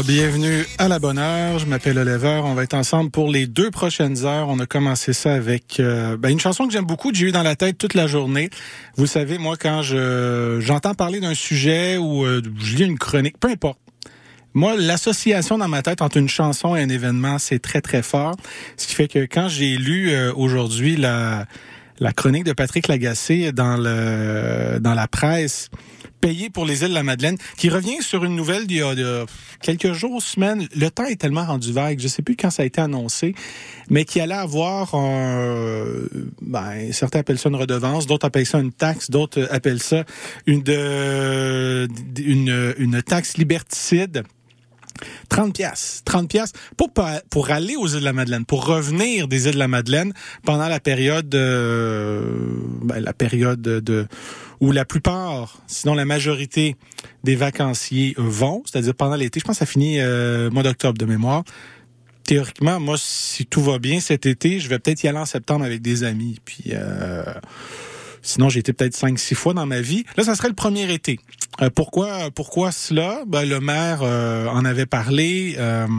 Bienvenue à la bonne heure. Je m'appelle Oliver. On va être ensemble pour les 2 prochaines heures. On a commencé ça avec une chanson que j'aime beaucoup, que j'ai eu dans la tête toute la journée. Vous savez, moi, quand j'entends parler d'un sujet ou je lis une chronique, peu importe. Moi, l'association dans ma tête entre une chanson et un événement, c'est très, très fort. Ce qui fait que quand j'ai lu aujourd'hui la chronique de Patrick Lagacé dans la presse, Payé pour les îles de la Madeleine, qui revient sur une nouvelle d'il y a quelques jours, semaines. Le temps est tellement rendu vague, je sais plus quand ça a été annoncé, mais qui allait avoir certains appellent ça une redevance, d'autres appellent ça une taxe, d'autres appellent ça une taxe liberticide. 30 pour aller aux îles de la Madeleine, pour revenir des îles de la Madeleine pendant la période où la plupart, sinon la majorité des vacanciers vont, c'est-à-dire pendant l'été. Je pense que ça finit mois d'octobre de mémoire. Théoriquement, moi, si tout va bien cet été, je vais peut-être y aller en septembre avec des amis. Puis sinon, j'ai été peut-être 5-6 fois dans ma vie. Là, ça serait le premier été. Pourquoi cela? Le maire en avait parlé.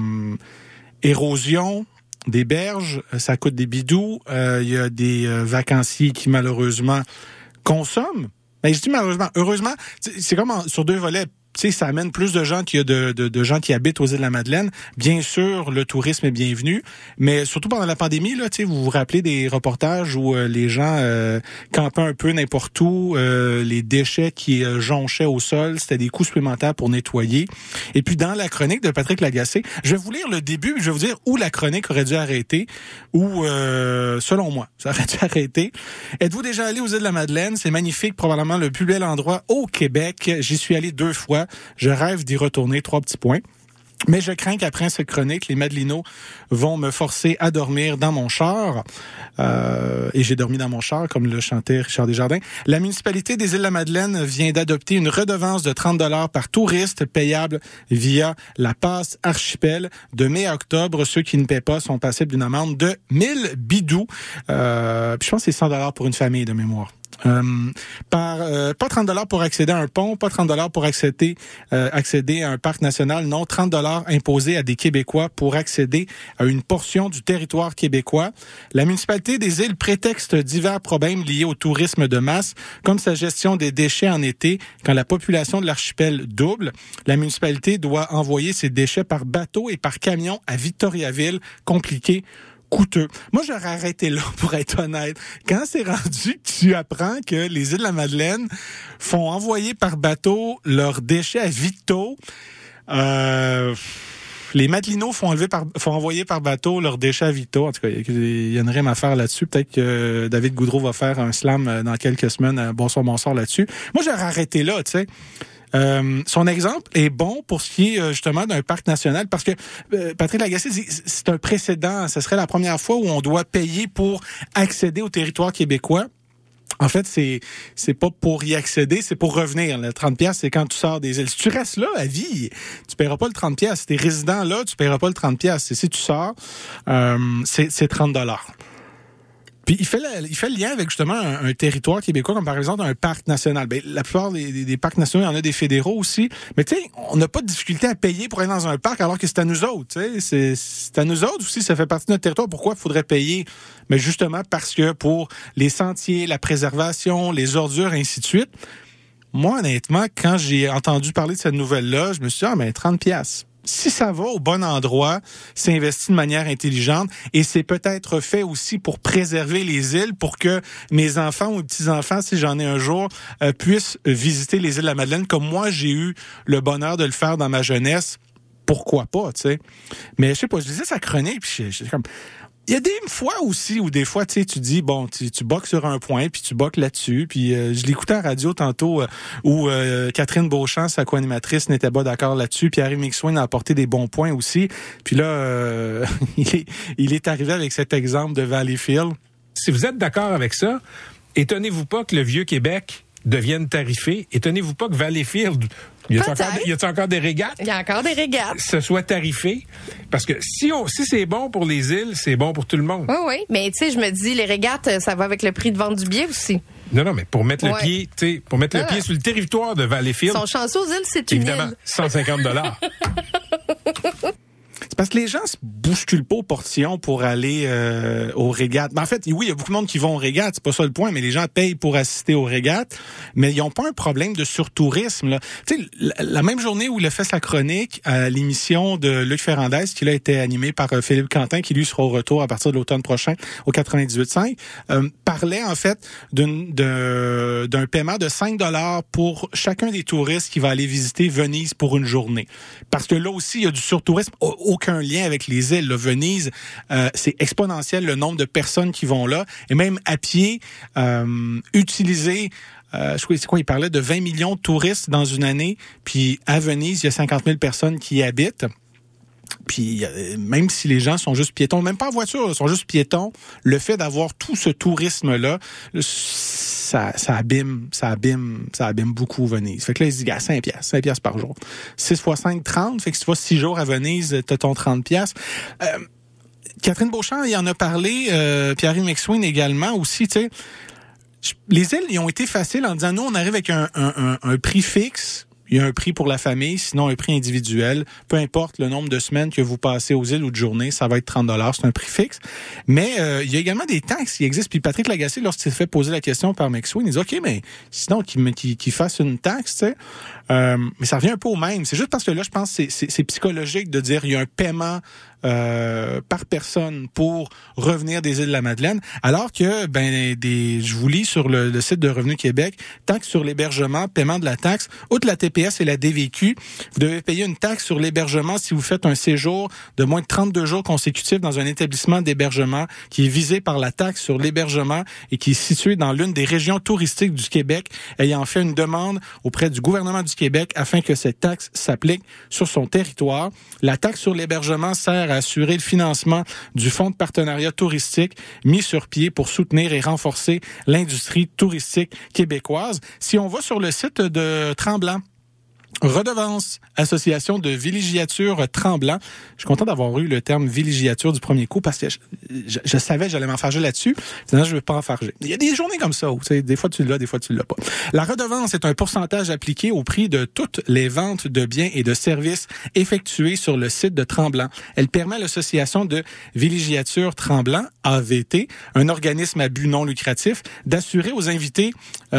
Érosion des berges, ça coûte des bidous. Il y a des vacanciers qui, malheureusement, consomment. Mais je dis malheureusement. Heureusement, c'est comme sur 2 volets. Tu sais, ça amène plus de gens qu'il y a de gens qui habitent aux îles de la Madeleine. Bien sûr, le tourisme est bienvenu, mais surtout pendant la pandémie, là, tu sais, vous vous rappelez des reportages où les gens campaient un peu n'importe où, les déchets qui jonchaient au sol, c'était des coûts supplémentaires pour nettoyer. Et puis dans la chronique de Patrick Lagacé, je vais vous lire le début, je vais vous dire où la chronique aurait dû arrêter, ou selon moi, ça aurait dû arrêter. Êtes-vous déjà allé aux îles de la Madeleine? C'est magnifique, probablement le plus bel endroit au Québec. J'y suis allé 2 fois. Je rêve d'y retourner, 3 petits points. Mais je crains qu'après cette chronique, les Madelinos vont me forcer à dormir dans mon char. Et j'ai dormi dans mon char, comme le chantait Richard Desjardins. La municipalité des Îles-de-la-Madeleine vient d'adopter une redevance de 30 $ par touriste payable via la passe Archipel. De mai à octobre, ceux qui ne paient pas sont passibles d'une amende de 1000 bidous. Puis je pense que c'est 100 $ pour une famille de mémoire. Pas 30 $ pour accéder à un pont, pas 30 $ pour accéder à un parc national, non, 30 $ imposés à des Québécois pour accéder à une portion du territoire québécois. La municipalité des îles prétexte divers problèmes liés au tourisme de masse, comme sa gestion des déchets en été, quand la population de l'archipel double. La municipalité doit envoyer ses déchets par bateau et par camion à Victoriaville, compliqué, coûteux. Moi, j'aurais arrêté là, pour être honnête. Quand c'est rendu que tu apprends que les îles de la Madeleine font envoyer par bateau leurs déchets à Victo, les Madelinos font envoyer par bateau leurs déchets à Victo. En tout cas, il y a une rime à faire là-dessus. Peut-être que David Goudreau va faire un slam dans quelques semaines. Bonsoir là-dessus. Moi, j'aurais arrêté là, tu sais. Son exemple est bon pour ce qui est justement d'un parc national, parce que Patrick Lagacé dit c'est un précédent. Ce serait la première fois où on doit payer pour accéder au territoire québécois. En fait, c'est pas pour y accéder, c'est pour revenir. Le 30$, c'est quand tu sors des îles. Si tu restes là à vie, tu paieras pas le 30$. Si t'es résident là, tu paieras pas le 30$. Et si tu sors, c'est 30 $. Puis il fait le lien avec justement un territoire québécois, comme par exemple un parc national. Ben, la plupart des parcs nationaux, il y en a des fédéraux aussi. Mais tu sais, on n'a pas de difficulté à payer pour aller dans un parc alors que c'est à nous autres. Tu sais, c'est à nous autres aussi, ça fait partie de notre territoire. Pourquoi il faudrait payer? Mais justement parce que pour les sentiers, la préservation, les ordures, ainsi de suite. Moi, honnêtement, quand j'ai entendu parler de cette nouvelle-là, je me suis dit, 30$. Si ça va au bon endroit, c'est investi de manière intelligente et c'est peut-être fait aussi pour préserver les îles, pour que mes enfants ou petits-enfants, si j'en ai un jour, puissent visiter les îles de la Madeleine comme moi, j'ai eu le bonheur de le faire dans ma jeunesse. Pourquoi pas, tu sais? Mais je sais pas, je lisais sa chronique puis j'ai comme... Il y a des fois aussi où des fois, tu sais, tu dis, bon, tu boques sur un point, puis tu boques là-dessus. Puis je l'écoutais à la radio tantôt où Catherine Beauchamp, sa co-animatrice, n'était pas d'accord là-dessus. Puis Harry McSwain a apporté des bons points aussi. Puis là, il est arrivé avec cet exemple de Valleyfield. Si vous êtes d'accord avec ça, étonnez-vous pas que le Vieux-Québec devienne tarifé. Étonnez-vous pas que Valleyfield... Y a-t-il encore des régates? Il y a encore des régates. Ce soit tarifé. Parce que si c'est bon pour les îles, c'est bon pour tout le monde. Oui. Mais tu sais, je me dis, les régates, ça va avec le prix de vente du billet aussi. Non, mais pour mettre le pied, le pied sur le territoire de Valleyfield. Son chanceux aux îles, c'est une évidemment, île. 150 $. C'est parce que les gens se bousculent pas au portillon pour aller aux régates. En fait, oui, il y a beaucoup de monde qui vont aux régates, c'est pas ça le point, mais les gens payent pour assister aux régates, mais ils ont pas un problème de surtourisme, là. Tu sais, la même journée où il a fait sa chronique à l'émission de Luc Ferrandez, qui là a été animée par Philippe Quentin, qui lui sera au retour à partir de l'automne prochain au 98.5, parlait en fait d'un paiement de 5 $ pour chacun des touristes qui va aller visiter Venise pour une journée. Parce que là aussi, il y a du surtourisme, aucun lien avec les îles. Là, Venise, c'est exponentiel le nombre de personnes qui vont là. Et même à pied, utiliser... il parlait de 20 millions de touristes dans une année. Puis à Venise, il y a 50 000 personnes qui y habitent. Puis même si les gens sont juste piétons, même pas en voiture, ils sont juste piétons, le fait d'avoir tout ce tourisme-là, ça abîme beaucoup Venise. Fait que là, ils se disent, 5 piastres par jour. 6 x 5, 30. Fait que si tu vas 6 jours à Venise, t'as ton 30 piastres. Catherine Beauchamp, il en a parlé, Pierre-Yves McSween également aussi, tu sais. Les îles, ils ont été faciles en disant, nous, on arrive avec un prix fixe. Il y a un prix pour la famille, sinon un prix individuel. Peu importe le nombre de semaines que vous passez aux îles ou de journées, ça va être 30 $. C'est un prix fixe. Mais il y a également des taxes qui existent. Puis Patrick Lagacé, lorsqu'il s'est fait poser la question par McSween, il dit OK, mais sinon qu'il fasse une taxe, tu sais. Mais ça revient un peu au même. C'est juste parce que là, je pense que c'est psychologique de dire il y a un paiement par personne pour revenir des îles de la Madeleine, alors que je vous lis sur le site de Revenu Québec, taxe sur l'hébergement, paiement de la taxe, outre la TPS et la DVQ, vous devez payer une taxe sur l'hébergement si vous faites un séjour de moins de 32 jours consécutifs dans un établissement d'hébergement qui est visé par la taxe sur l'hébergement et qui est situé dans l'une des régions touristiques du Québec, ayant fait une demande auprès du gouvernement du Québec afin que cette taxe s'applique sur son territoire. La taxe sur l'hébergement sert à assurer le financement du fonds de partenariat touristique mis sur pied pour soutenir et renforcer l'industrie touristique québécoise. Si on va sur le site de Tremblant, Redevance, Association de villégiature Tremblant. Je suis content d'avoir eu le terme villégiature du premier coup parce que je savais que j'allais m'enfarger là-dessus. Sinon, je ne veux pas enfarger. Il y a des journées comme ça où, des fois tu l'as, des fois tu l'as pas. La redevance est un pourcentage appliqué au prix de toutes les ventes de biens et de services effectuées sur le site de Tremblant. Elle permet à l'Association de villégiature Tremblant, AVT, un organisme à but non lucratif, d'assurer aux invités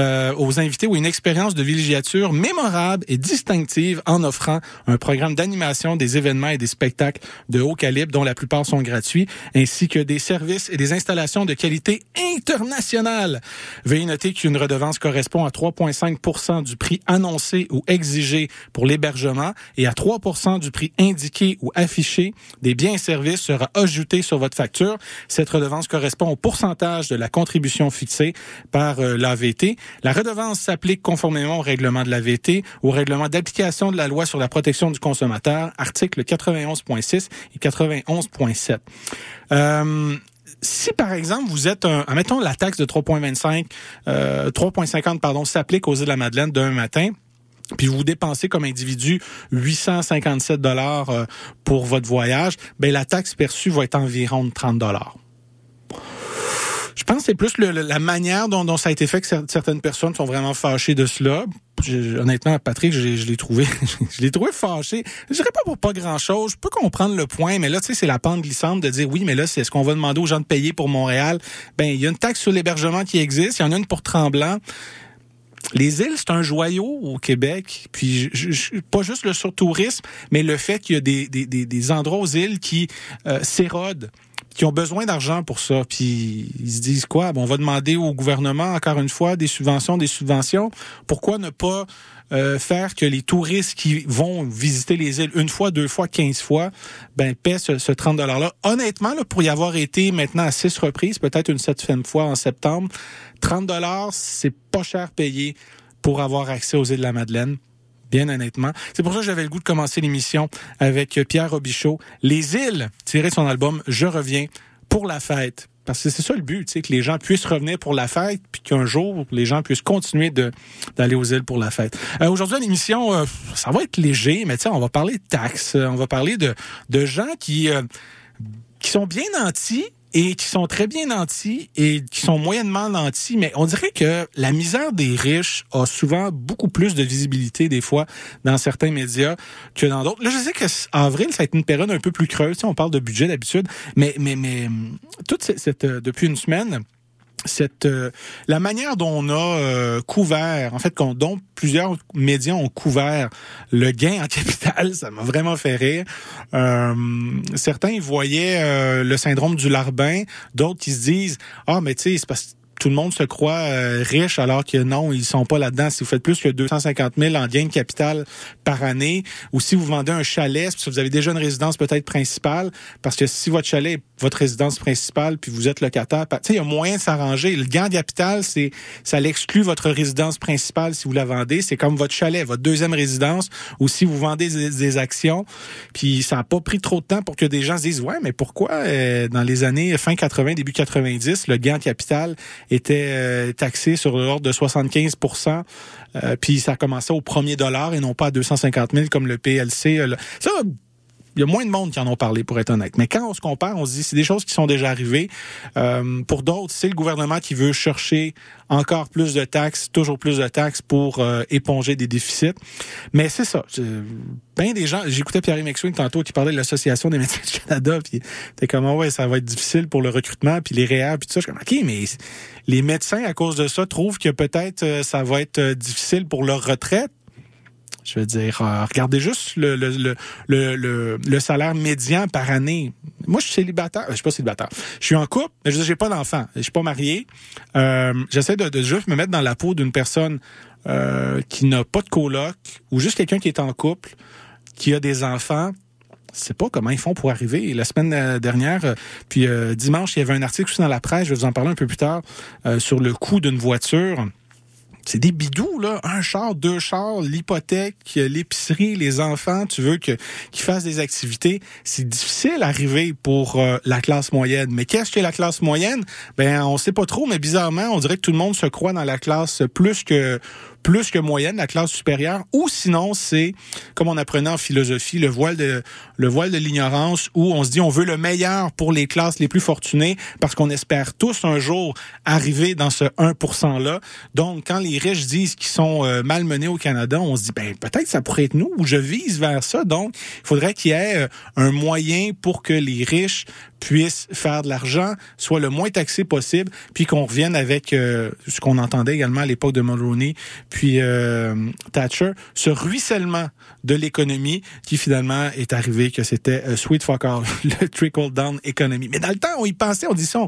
une expérience de villégiature mémorable et distinctive en offrant un programme d'animation, des événements et des spectacles de haut calibre dont la plupart sont gratuits, ainsi que des services et des installations de qualité internationale. Veuillez noter qu'une redevance correspond à 3,5 % du prix annoncé ou exigé pour l'hébergement et à 3 % du prix indiqué ou affiché des biens et services sera ajouté sur votre facture. Cette redevance correspond au pourcentage de la contribution fixée par l'AVT. La redevance s'applique conformément au règlement de l'AVT, au règlement d'application de la loi sur la protection du consommateur, articles 91.6 et 91.7. Si, par exemple, vous êtes admettons la taxe de 3,50 s'applique aux îles de la Madeleine d'un matin, puis vous dépensez comme individu 857 $ pour votre voyage, la taxe perçue va être environ de 30 $. Je pense que c'est plus la manière dont ça a été fait que certaines personnes sont vraiment fâchées de cela. Honnêtement, Patrick, je l'ai trouvé fâché. Je dirais pas pour pas grand-chose. Je peux comprendre le point, mais là, tu sais, c'est la pente glissante de dire oui, mais là, c'est ce qu'on va demander aux gens de payer pour Montréal. Il y a une taxe sur l'hébergement qui existe. Il y en a une pour Tremblant. Les îles, c'est un joyau au Québec. Puis, pas juste le surtourisme, mais le fait qu'il y a des endroits aux îles qui s'érodent, qui ont besoin d'argent pour ça. Puis ils se disent quoi? On va demander au gouvernement, encore une fois, des subventions. Pourquoi ne pas faire que les touristes qui vont visiter les îles une fois, 2 fois, 15 fois, paient ce 30 $-là. Honnêtement, là, pour y avoir été maintenant à 6 reprises, peut-être une 7e fois en septembre, 30 $, c'est pas cher payé pour avoir accès aux îles de la Madeleine. Bien honnêtement. C'est pour ça que j'avais le goût de commencer l'émission avec Pierre Robichaud. Les îles, tiré de son album « Je reviens » pour la fête. Parce que c'est ça le but, que les gens puissent revenir pour la fête, puis qu'un jour, les gens puissent continuer d'aller aux îles pour la fête. Aujourd'hui, à l'émission, ça va être léger, mais on va parler de taxes. On va parler de gens qui sont bien nantis, et qui sont très bien nantis et qui sont moyennement nantis, mais on dirait que la misère des riches a souvent beaucoup plus de visibilité des fois dans certains médias que dans d'autres. Là, je sais que avril, ça a été une période un peu plus creuse. Tu sais, on parle de budget d'habitude, mais toute cette depuis une semaine, la manière dont on a couvert, en fait, dont plusieurs médias ont couvert le gain en capital, ça m'a vraiment fait rire. Certains ils voyaient le syndrome du larbin, d'autres qui se disent mais tu sais, c'est parce que tout le monde se croit riche alors que non, ils sont pas là-dedans. Si vous faites plus que 250 000 en gain de capital par année, ou si vous vendez un chalet, si vous avez déjà une résidence peut-être principale, parce que si votre chalet est votre résidence principale puis vous êtes locataire, tu sais, il y a moyen de s'arranger. Le gain de capital, ça l'exclut votre résidence principale si vous la vendez. C'est comme votre chalet, votre deuxième résidence, ou si vous vendez des actions. Puis ça a pas pris trop de temps pour que des gens se disent mais pourquoi dans les années fin 80, début 90, le gain de capital était taxé sur l'ordre de 75 %, puis ça commençait au premier dollar et non pas à 250 000 comme le PLC. Ça, il y a moins de monde qui en ont parlé, pour être honnête. Mais quand on se compare, on se dit c'est des choses qui sont déjà arrivées. Pour d'autres, c'est le gouvernement qui veut chercher encore plus de taxes, toujours plus de taxes pour éponger des déficits. Mais c'est ça. Ben des gens, j'écoutais Pierre McSween tantôt qui parlait de l'Association des médecins du Canada, puis t'es comme ça va être difficile pour le recrutement, puis les REER, puis tout ça. Je suis comme OK, mais les médecins à cause de ça trouvent que peut-être ça va être difficile pour leur retraite. Je veux dire, regardez juste le salaire médian par année. Moi, je suis célibataire. Je suis pas célibataire. Je suis en couple, mais j'ai pas d'enfant. Je suis pas marié. J'essaie de juste me mettre dans la peau d'une personne qui n'a pas de coloc ou juste quelqu'un qui est en couple, qui a des enfants. Je sais pas comment ils font pour arriver. La semaine dernière, puis dimanche, il y avait un article aussi dans la presse, je vais vous en parler un peu plus tard, sur le coût d'une voiture. C'est des bidous, là. 1 char, 2 chars, l'hypothèque, l'épicerie, les enfants, tu veux qu'ils fassent des activités. C'est difficile d'arriver pour la classe moyenne. Mais qu'est-ce que la classe moyenne? Ben, on sait pas trop, mais bizarrement, on dirait que tout le monde se croit dans la classe plus que moyenne, la classe supérieure, ou sinon c'est, comme on apprenait en philosophie, le voile de l'ignorance, où on se dit on veut le meilleur pour les classes les plus fortunées, parce qu'on espère tous un jour arriver dans ce 1%-là. Donc, quand les riches disent qu'ils sont malmenés au Canada, on se dit, peut-être ça pourrait être nous, ou je vise vers ça. Donc, il faudrait qu'il y ait un moyen pour que les riches puissent faire de l'argent, soit le moins taxé possible, puis qu'on revienne avec ce qu'on entendait également à l'époque de Mulroney, puis Thatcher, ce ruissellement de l'économie qui finalement est arrivé, que c'était sweet fuck all, le trickle-down economy. Mais dans le temps, on y pensait, on dit ça,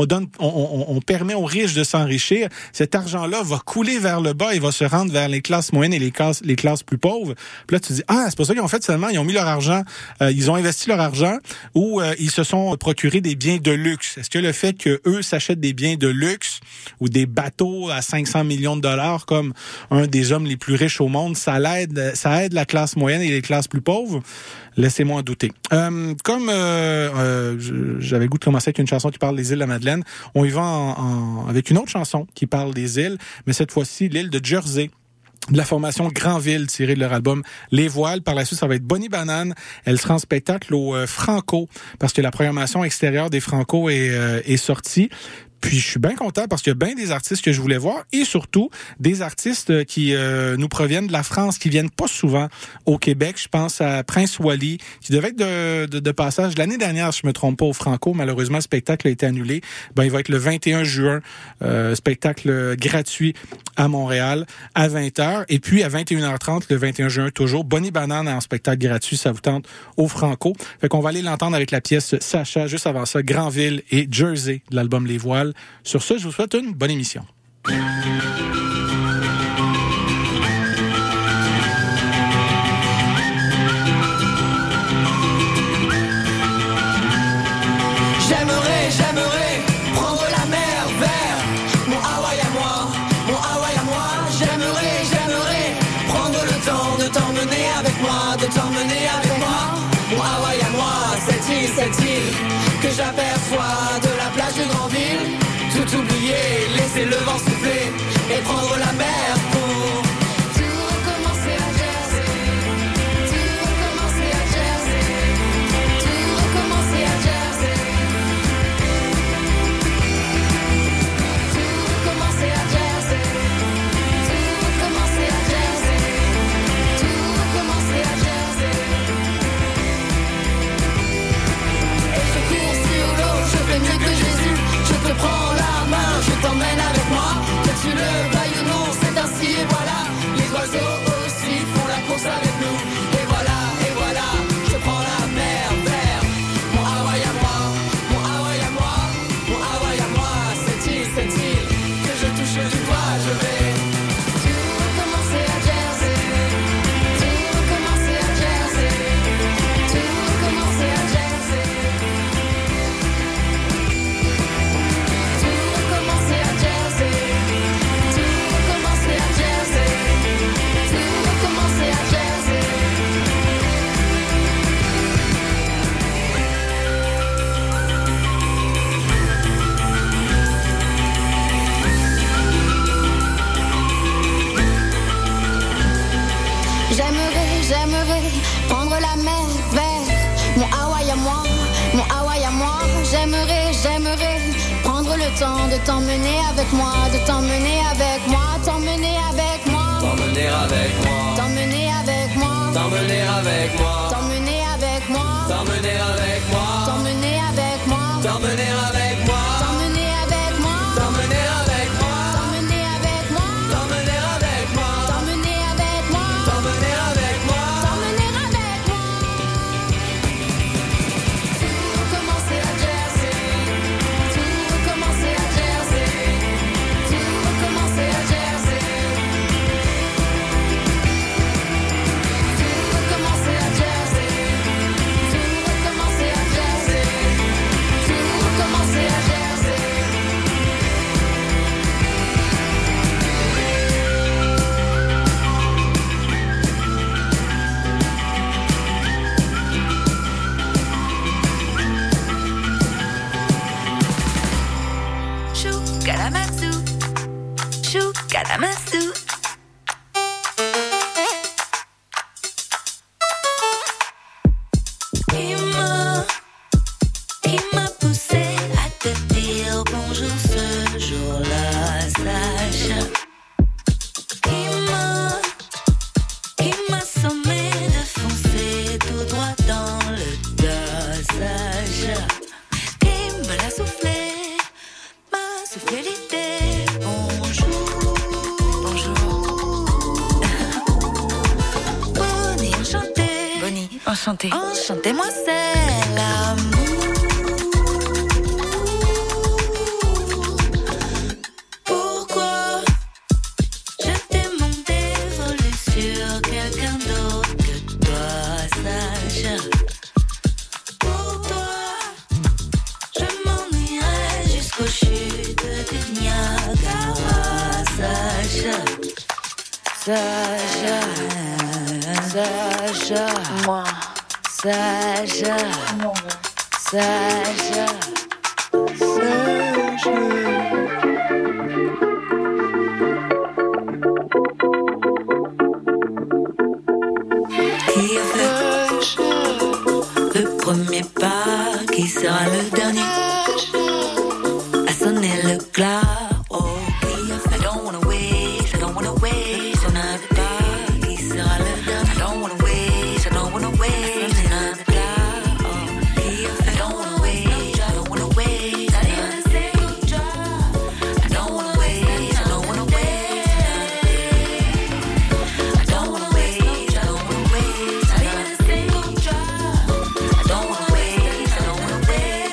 on permet aux riches de s'enrichir. Cet argent-là va couler vers le bas et va se rendre vers les classes moyennes et les classes plus pauvres. Puis là, tu dis, c'est pas ça qu'ils ont fait seulement, ils ont mis leur argent, ils ont investi leur argent, ou ils se sont procuré des biens de luxe. Est-ce que le fait que eux s'achètent des biens de luxe ou des bateaux à 500 millions de dollars comme un des hommes les plus riches au monde, ça aide la classe moyenne et les classes plus pauvres? Laissez-moi en douter. Comme j'avais le goût de commencer avec une chanson qui parle des îles de la Madeleine, on y va avec une autre chanson qui parle des îles, mais cette fois-ci l'île de Jersey, de la formation Granville, tirée de leur album Les Voiles. Par la suite, ça va être Bonnie Banane. Elle sera en spectacle au Franco, parce que la programmation extérieure des Franco est sortie. Puis je suis bien content parce qu'il y a bien des artistes que je voulais voir, et surtout des artistes qui nous proviennent de la France, qui viennent pas souvent au Québec. Je pense à Prince Wally, qui devait être de passage l'année dernière, si je me trompe pas, au Franco. Malheureusement, le spectacle a été annulé. Il va être le 21 juin, spectacle gratuit à Montréal à 20h. Et puis à 21h30, le 21 juin toujours, Bonnie Banane en spectacle gratuit, ça vous tente, au Franco. Fait qu'on va aller l'entendre avec la pièce Sacha. Juste avant ça, Granville et Jersey de l'album Les Voiles. Sur ce, je vous souhaite une bonne émission. J'aimerais prendre la mer vers mon Hawaï à moi, mon Hawaï à moi. J'aimerais prendre le temps de t'emmener avec moi, de t'emmener avec moi. Mon Hawaï à moi, cette île que j'aperçois de la plage de Granville. Tout oublier, laisser le vent souffler et prendre la mer pour tout recommencer à Jersey, tout recommencer à Jersey, tout recommencer à Jersey. j'aimerais prendre le temps de t'emmener avec moi, de t'emmener avec moi, t'emmener avec moi, t'emmener avec moi, t'emmener avec moi, t'emmener avec moi, t'emmener avec moi, t'emmener avec moi, t'emmener avec moi, t'emmener avec moi, t'emmener avec moi, t'emmener avec moi, t'emmener avec moi, t'emmener avec moi, t'emmener avec moi, t'emmener avec moi, t'emmener avec moi. Tout recommencer à Jersey, tout recommencer à Jersey, tout recommencer à Jersey, tout recommencer à Jersey, tout recommencer à Jersey, tout recommencer à Jersey. Shukalamasu, shukalamasu. Il m'a poussé à te dire bonjour ce jour-là, Sacha. Il m'a sommé de foncer tout droit dans le tas, Sacha. Il me l'a soufflé, m'a soufflé l'idée. Bonjour, bonjour. Bonnie, enchantée. Bonnie, enchantée. Enchantez-moi, c'est l'amour. Pourquoi je t'ai mon dévolu sur quelqu'un d'autre que toi, Sacha? Pour toi, je m'ennuierai jusqu'aux chutes du Niagara, Sacha. Sacha, Sacha, moi, Sacha, Sacha, Sacha. Qui a fait le premier pas, qui sera le dernier à sonner le glas? Oh, qui a fait? I don't wanna waste another pas, qui sera le dernier? I don't wanna waste another glas. Oh, qui a fait? I don't wanna waste another single drop. I don't wanna waste, I don't wanna waste. I don't wanna waste, I don't wanna waste not even a single drop. I don't wanna waste, I don't wanna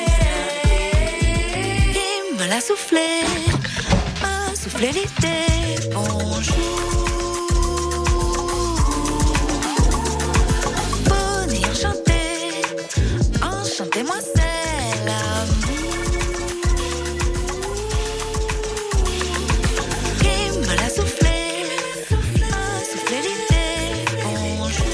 waste. Il me l'a soufflé, m'a soufflé l'idée. Bonjour, Bonnie, enchantée, enchantez-moi, c'est l'amour. Il me l'a soufflé, m'a soufflé l'idée. Bonjour,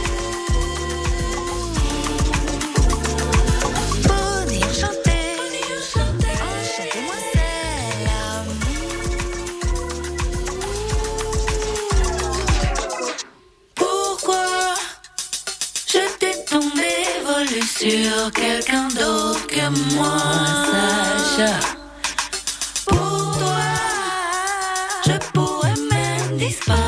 Bonnie, enchantée, enchantez-moi, c'est l'amour. Pourquoi je t'ai tombé volé sur quelqu'un d'autre que moi, Sacha? Pour toi, je pourrais même disparaître.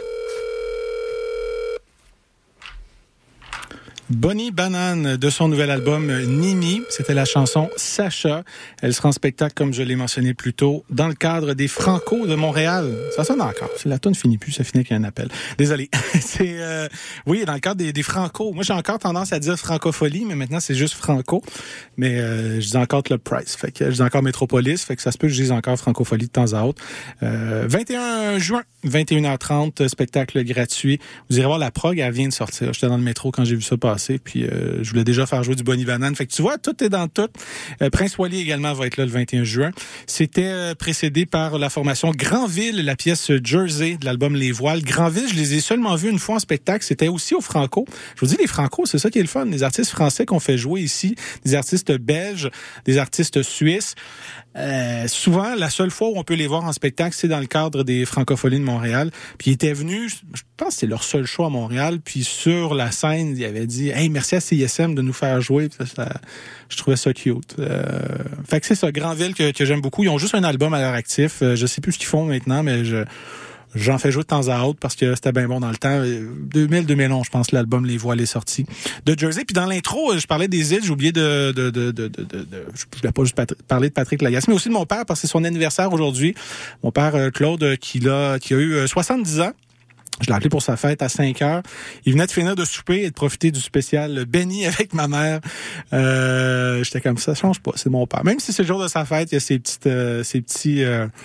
Bonnie Banane de son nouvel album Nini, c'était la chanson Sacha. Elle sera en spectacle, comme je l'ai mentionné plus tôt, dans le cadre des Franco de Montréal. Ça sonne encore. Si la toune finit plus, ça finit avec un appel. Désolé. C'est oui, dans le cadre des Franco. Moi, j'ai encore tendance à dire Francophonie, mais maintenant c'est juste Franco. Mais je dis encore Club Price. Fait que je dis encore Métropolis. Fait que ça se peut que je dise encore Francophonie de temps à autre. 21 juin, 21h30, spectacle gratuit. Vous irez voir la prog, elle vient de sortir. J'étais dans le métro quand j'ai vu ça passer. Puis je voulais déjà faire jouer du Bonnie Banane. Fait que tu vois, tout est dans tout. Prince Wally également va être là le 21 juin. C'était précédé par la formation Granville, la pièce Jersey de l'album Les Voiles. Granville, je les ai seulement vus une fois en spectacle. C'était aussi au Franco. Je vous dis, les Franco, c'est ça qui est le fun. Les artistes français qu'on fait jouer ici, des artistes belges, des artistes suisses. Souvent, la seule fois où on peut les voir en spectacle, c'est dans le cadre des Francophonies de Montréal. Puis ils étaient venus, je pense que c'est leur seul show à Montréal. Puis sur la scène, ils avaient dit hey, merci à CISM de nous faire jouer. Je trouvais ça cute. Fait que c'est ça, Granville que j'aime beaucoup. Ils ont juste un album à leur actif. Je sais plus ce qu'ils font maintenant, mais j'en fais jouer de temps à autre parce que c'était bien bon dans le temps. 2000-2011, je pense, l'album Les Voiles est sorti de Jersey. Puis dans l'intro, je parlais des îles, j'ai oublié je voulais pas juste parler de Patrick Lagacé, mais aussi de mon père parce que c'est son anniversaire aujourd'hui. Mon père Claude qui a eu 70 ans. Je l'ai appelé pour sa fête à 5 heures. Il venait de finir de souper et de profiter du spécial Benny avec ma mère. J'étais comme ça change pas, c'est mon père. Même si c'est le jour de sa fête, il y a ces petits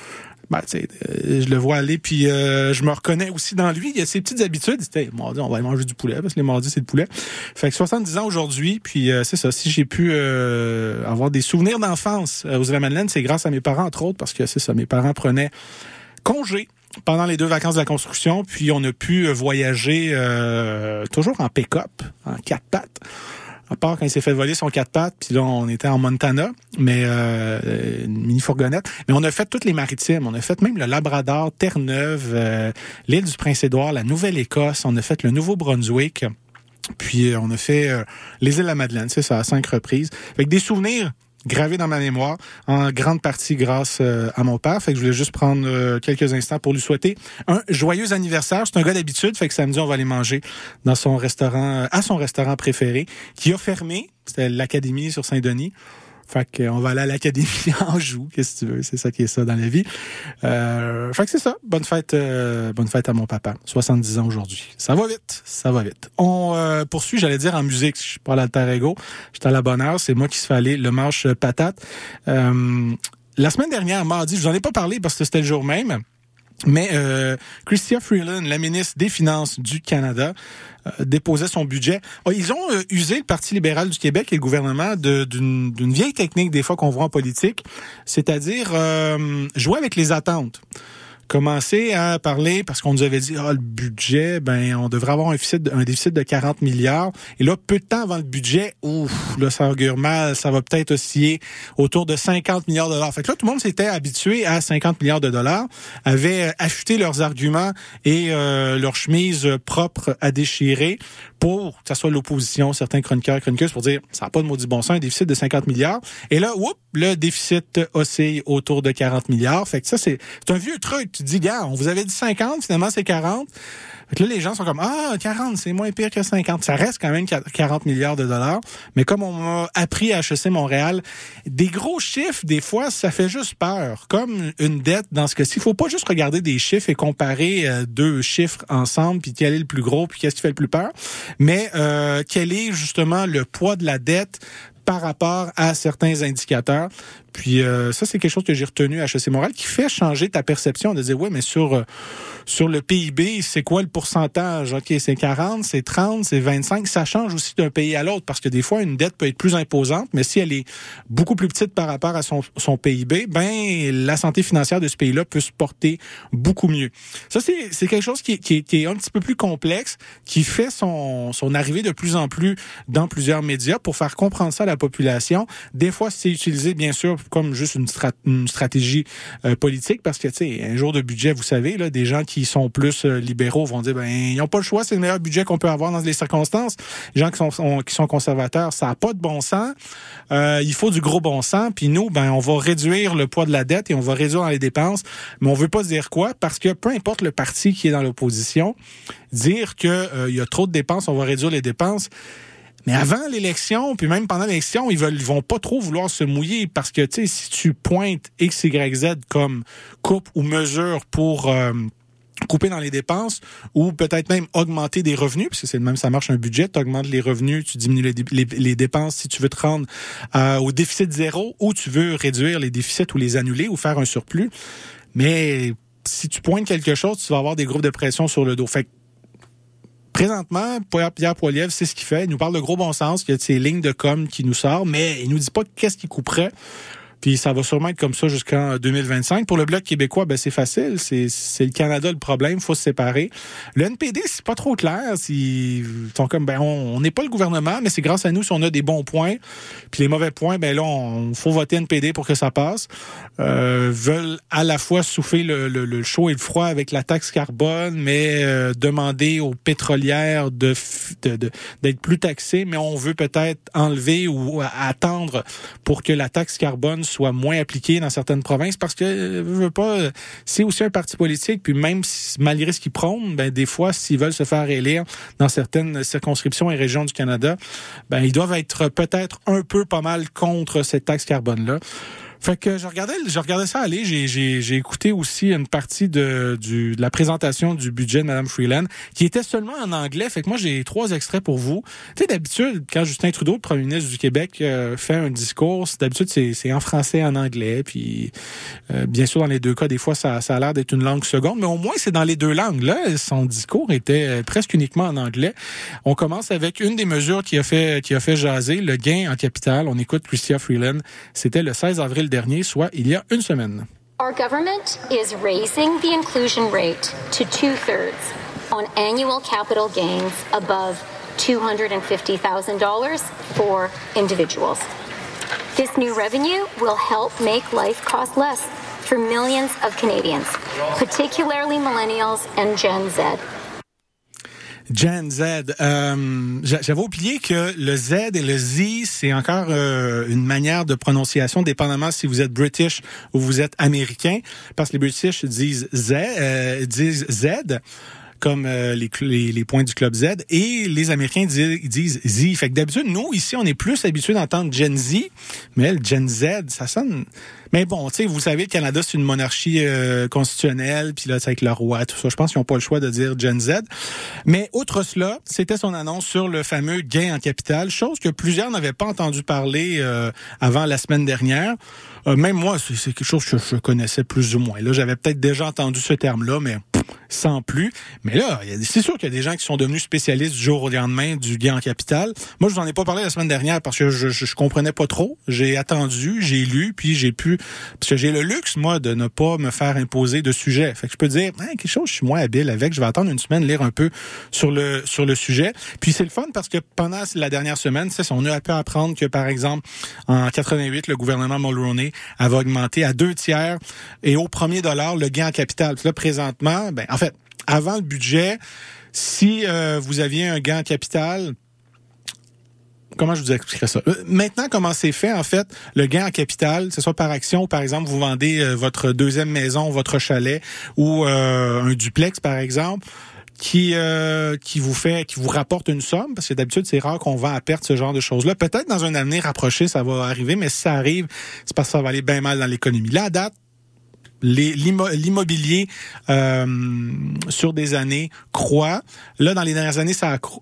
je le vois aller, puis je me reconnais aussi dans lui. Il y a ses petites habitudes. C'était mardi, on va aller manger du poulet, parce que les mardis, c'est le poulet. Fait que 70 ans aujourd'hui, puis c'est ça. Si j'ai pu avoir des souvenirs d'enfance aux Îles-de-la-Madeleine, c'est grâce à mes parents, entre autres, parce que c'est ça, mes parents prenaient congé pendant les 2 vacances de la construction, puis on a pu voyager toujours en pick-up, en 4 pattes. À part quand il s'est fait voler son 4 pattes, puis là, on était en Montana, mais une mini-fourgonnette. Mais on a fait toutes les maritimes. On a fait même le Labrador, Terre-Neuve, l'île du Prince-Édouard, la Nouvelle-Écosse. On a fait le Nouveau-Brunswick. Puis on a fait les îles de la Madeleine, c'est ça, à 5 reprises. Avec des souvenirs gravés dans ma mémoire, en grande partie grâce à mon père. Fait que je voulais juste prendre quelques instants pour lui souhaiter un joyeux anniversaire. C'est un gars d'habitude, fait que samedi, on va aller manger dans son restaurant, à son restaurant préféré, qui a fermé. C'était l'Académie sur Saint-Denis. Fait qu'on va aller à l'Académie en joue, qu'est-ce que tu veux, c'est ça qui est ça dans la vie. Fait que c'est ça, bonne fête à mon papa, 70 ans aujourd'hui. Ça va vite. On poursuit, j'allais dire en musique, je suis pas à l'alter ego, j'étais à la bonne heure, c'est moi qui se fais aller le manche patate. La semaine dernière, mardi, je vous en ai pas parlé parce que c'était le jour même, mais Chrystia Freeland, la ministre des Finances du Canada, déposait son budget. Ils ont usé, le Parti libéral du Québec et le gouvernement, d'une vieille technique des fois qu'on voit en politique, c'est-à-dire jouer avec les attentes. Commencer à parler, parce qu'on nous avait dit, le budget, on devrait avoir un déficit de 40 milliards. Et là, peu de temps avant le budget, là, ça augure mal, ça va peut-être osciller autour de 50 milliards de dollars. Fait que là, tout le monde s'était habitué à 50 milliards de dollars, avait affûté leurs arguments et leurs chemises propres à déchirer pour que ça soit l'opposition, certains chroniqueurs, chroniqueuses, pour dire, ça n'a pas de maudit bon sens, un déficit de 50 milliards. Et là, le déficit oscille autour de 40 milliards. Fait que ça, c'est un vieux truc. Tu te dis, gars, on vous avait dit 50, finalement, c'est 40. Fait que là, les gens sont comme, 40, c'est moins pire que 50. Ça reste quand même 40 milliards de dollars. Mais comme on m'a appris à HEC Montréal, des gros chiffres, des fois, ça fait juste peur. Comme une dette, dans ce cas-ci, il faut pas juste regarder des chiffres et comparer 2 chiffres ensemble, puis quel est le plus gros, puis qu'est-ce qui fait le plus peur. Mais quel est justement le poids de la dette par rapport à certains indicateurs. Puis ça, c'est quelque chose que j'ai retenu à HEC Montréal qui fait changer ta perception de dire, mais sur le PIB, c'est quoi le pourcentage? OK, c'est 40, c'est 30, c'est 25. Ça change aussi d'un pays à l'autre parce que des fois, une dette peut être plus imposante, mais si elle est beaucoup plus petite par rapport à son PIB, la santé financière de ce pays-là peut se porter beaucoup mieux. Ça, c'est quelque chose qui est un petit peu plus complexe, qui fait son arrivée de plus en plus dans plusieurs médias pour faire comprendre ça à la population. Des fois, c'est utilisé, bien sûr, comme juste une stratégie politique, parce que, tu sais, un jour de budget, vous savez, là, des gens qui sont plus libéraux vont dire, ils n'ont pas le choix, c'est le meilleur budget qu'on peut avoir dans les circonstances. Les gens qui sont conservateurs, ça n'a pas de bon sens. Il faut du gros bon sens. Puis nous, on va réduire le poids de la dette et on va réduire dans les dépenses. Mais on veut pas dire quoi, parce que peu importe le parti qui est dans l'opposition, dire que y a trop de dépenses, on va réduire les dépenses. Mais avant l'élection, puis même pendant l'élection, ils vont pas trop vouloir se mouiller parce que, tu sais, si tu pointes X, Y, Z comme coupe ou mesure pour couper dans les dépenses ou peut-être même augmenter des revenus, parce que c'est le même, ça marche un budget, tu augmentes les revenus, tu diminues les dépenses si tu veux te rendre au déficit zéro ou tu veux réduire les déficits ou les annuler ou faire un surplus. Mais si tu pointes quelque chose, tu vas avoir des groupes de pression sur le dos. Fait que présentement, Pierre Poilievre, c'est ce qu'il fait. Il nous parle de gros bon sens, il y a ces lignes de com qui nous sortent, mais il nous dit pas qu'est-ce qu'il couperait. Puis ça va sûrement être comme ça jusqu'en 2025. Pour le Bloc québécois, ben c'est facile. C'est le Canada le problème. Faut se séparer. Le NPD, c'est pas trop clair. Ils sont comme, ben on n'est pas le gouvernement, mais c'est grâce à nous si on a des bons points. Puis les mauvais points, ben là, on faut voter NPD pour que ça passe. Veulent à la fois souffler le chaud et le froid avec la taxe carbone, mais demander aux pétrolières d'être plus taxées, mais on veut peut-être enlever ou attendre pour que la taxe carbone soit moins appliquée dans certaines provinces, parce que veut pas, c'est aussi un parti politique, puis même malgré ce qu'ils prônent, ben des fois, s'ils veulent se faire élire dans certaines circonscriptions et régions du Canada, ben ils doivent être peut-être un peu pas mal contre cette taxe carbone-là. Fait que je regardais ça aller. J'ai écouté aussi une partie de la présentation du budget de Mme Freeland, qui était seulement en anglais. Fait que moi, j'ai 3 extraits pour vous. Tu sais, d'habitude, quand Justin Trudeau, le premier ministre du Québec, fait un discours, d'habitude, c'est en français et en anglais. Puis, bien sûr, dans les 2 cas, des fois, ça a l'air d'être une langue seconde, mais au moins, c'est dans les 2 langues. Là, son discours était presque uniquement en anglais. On commence avec une des mesures qui a fait jaser, le gain en capital. On écoute Chrystia Freeland. C'était le 16 avril dernier, soit il y a une semaine. Our government is raising the inclusion rate to 2/3 on annual capital gains above $250,000 for individuals. This new revenue will help make life cost less for millions of Canadians, particularly millennials and Gen Z. Gen Z. J'avais oublié que le Z et le Z, c'est encore une manière de prononciation, dépendamment si vous êtes British ou vous êtes américain, parce que les British disent Z, comme les points du Club Z, et les Américains disent Z. Fait que d'habitude, nous, ici, on est plus habitués d'entendre Gen Z, mais le Gen Z, ça sonne... Mais bon, tu sais, vous savez, le Canada, c'est une monarchie constitutionnelle, puis là, c'est avec le roi, tout ça. Je pense qu'ils n'ont pas le choix de dire Gen Z. Mais outre cela, c'était son annonce sur le fameux gain en capital, chose que plusieurs n'avaient pas entendu parler avant la semaine dernière. Même moi, c'est quelque chose que je connaissais plus ou moins. Là, j'avais peut-être déjà entendu ce terme-là, mais sans plus. Mais là, c'est sûr qu'il y a des gens qui sont devenus spécialistes du jour au lendemain du gain en capital. Moi, je vous en ai pas parlé la semaine dernière parce que je comprenais pas trop. J'ai attendu, j'ai lu, puis j'ai pu... Parce que j'ai le luxe, moi, de ne pas me faire imposer de sujet. Fait que je peux dire, quelque chose, je suis moins habile avec. Je vais attendre une semaine, lire un peu sur le sujet. Puis c'est le fun parce que pendant la dernière semaine, on a pu apprendre que, par exemple, en 88, le gouvernement Mulroney avait augmenté à 2/3 et au premier dollar le gain en capital. Puis là, présentement, en fait, avant le budget, si vous aviez un gain en capital... Comment je vous expliquerais ça? Maintenant, comment c'est fait, en fait, le gain en capital, que ce soit par action ou, par exemple, vous vendez votre 2e maison, votre chalet ou un duplex, par exemple, qui vous rapporte une somme, parce que d'habitude, c'est rare qu'on vend à perte ce genre de choses-là. Peut-être dans un avenir rapproché, ça va arriver, mais si ça arrive, c'est parce que ça va aller bien mal dans l'économie. Là, à date, l'immobilier sur des années croît. Là, dans les dernières années,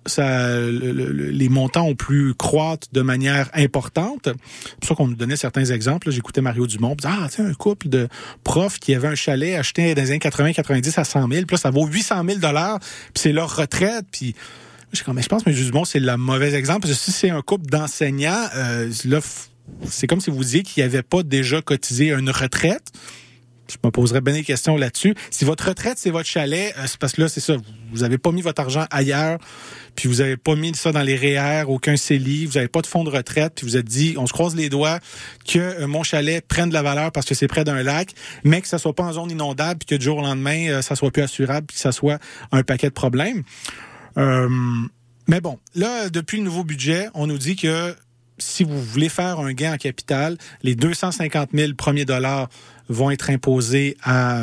les montants ont pu croître de manière importante. C'est pour ça qu'on nous donnait certains exemples. Là, j'écoutais Mario Dumont. Un couple de profs qui avait un chalet acheté dans les années 80-90 à 100 000. Puis là, ça vaut 800 000 $. Puis c'est leur retraite. Puis je pense que M. Dumont, c'est le mauvais exemple. Parce que si c'est un couple d'enseignants, là, c'est comme si vous disiez qu'il n'y avait pas déjà cotisé une retraite. Je me poserais bien des questions là-dessus. Si votre retraite, c'est votre chalet, c'est parce que là, c'est ça, vous avez pas mis votre argent ailleurs, puis vous avez pas mis ça dans les REER, aucun CELI, vous avez pas de fonds de retraite, puis vous êtes dit, on se croise les doigts que mon chalet prenne de la valeur parce que c'est près d'un lac, mais que ça soit pas en zone inondable, puis que du jour au lendemain, ça soit plus assurable, puis que ça soit un paquet de problèmes. Mais bon, là, depuis le nouveau budget, on nous dit que si vous voulez faire un gain en capital, les 250 000 premiers dollars vont être imposés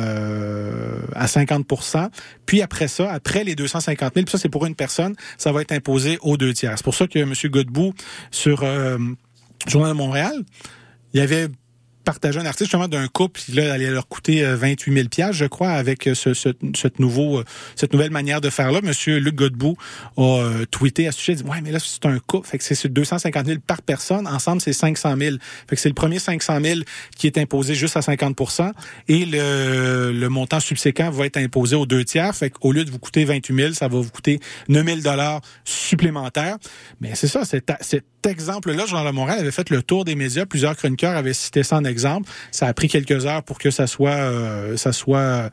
à 50 %. Puis après ça, après les 250 000, puis ça c'est pour une personne, ça va être imposé aux 2/3. C'est pour ça que M. Godbout, sur Journal de Montréal, il avait partagé un article justement d'un couple qui là allait leur coûter 28 000 $, je crois, avec cette nouvelle manière de faire là. Monsieur Luc Godbout a tweeté à ce sujet, il dit ouais, mais là c'est un couple, fait que c'est 250 000 par personne, ensemble c'est 500 000. Fait que c'est le premier 500 000 qui est imposé juste à 50 % et le montant subséquent va être imposé aux 2/3. Fait qu'au lieu de vous coûter 28 000, ça va vous coûter 9 000 $ supplémentaires. Mais c'est ça, exemple-là, Journal de Montréal avait fait le tour des médias. Plusieurs chroniqueurs avaient cité ça en exemple. Ça a pris quelques heures pour que ça soit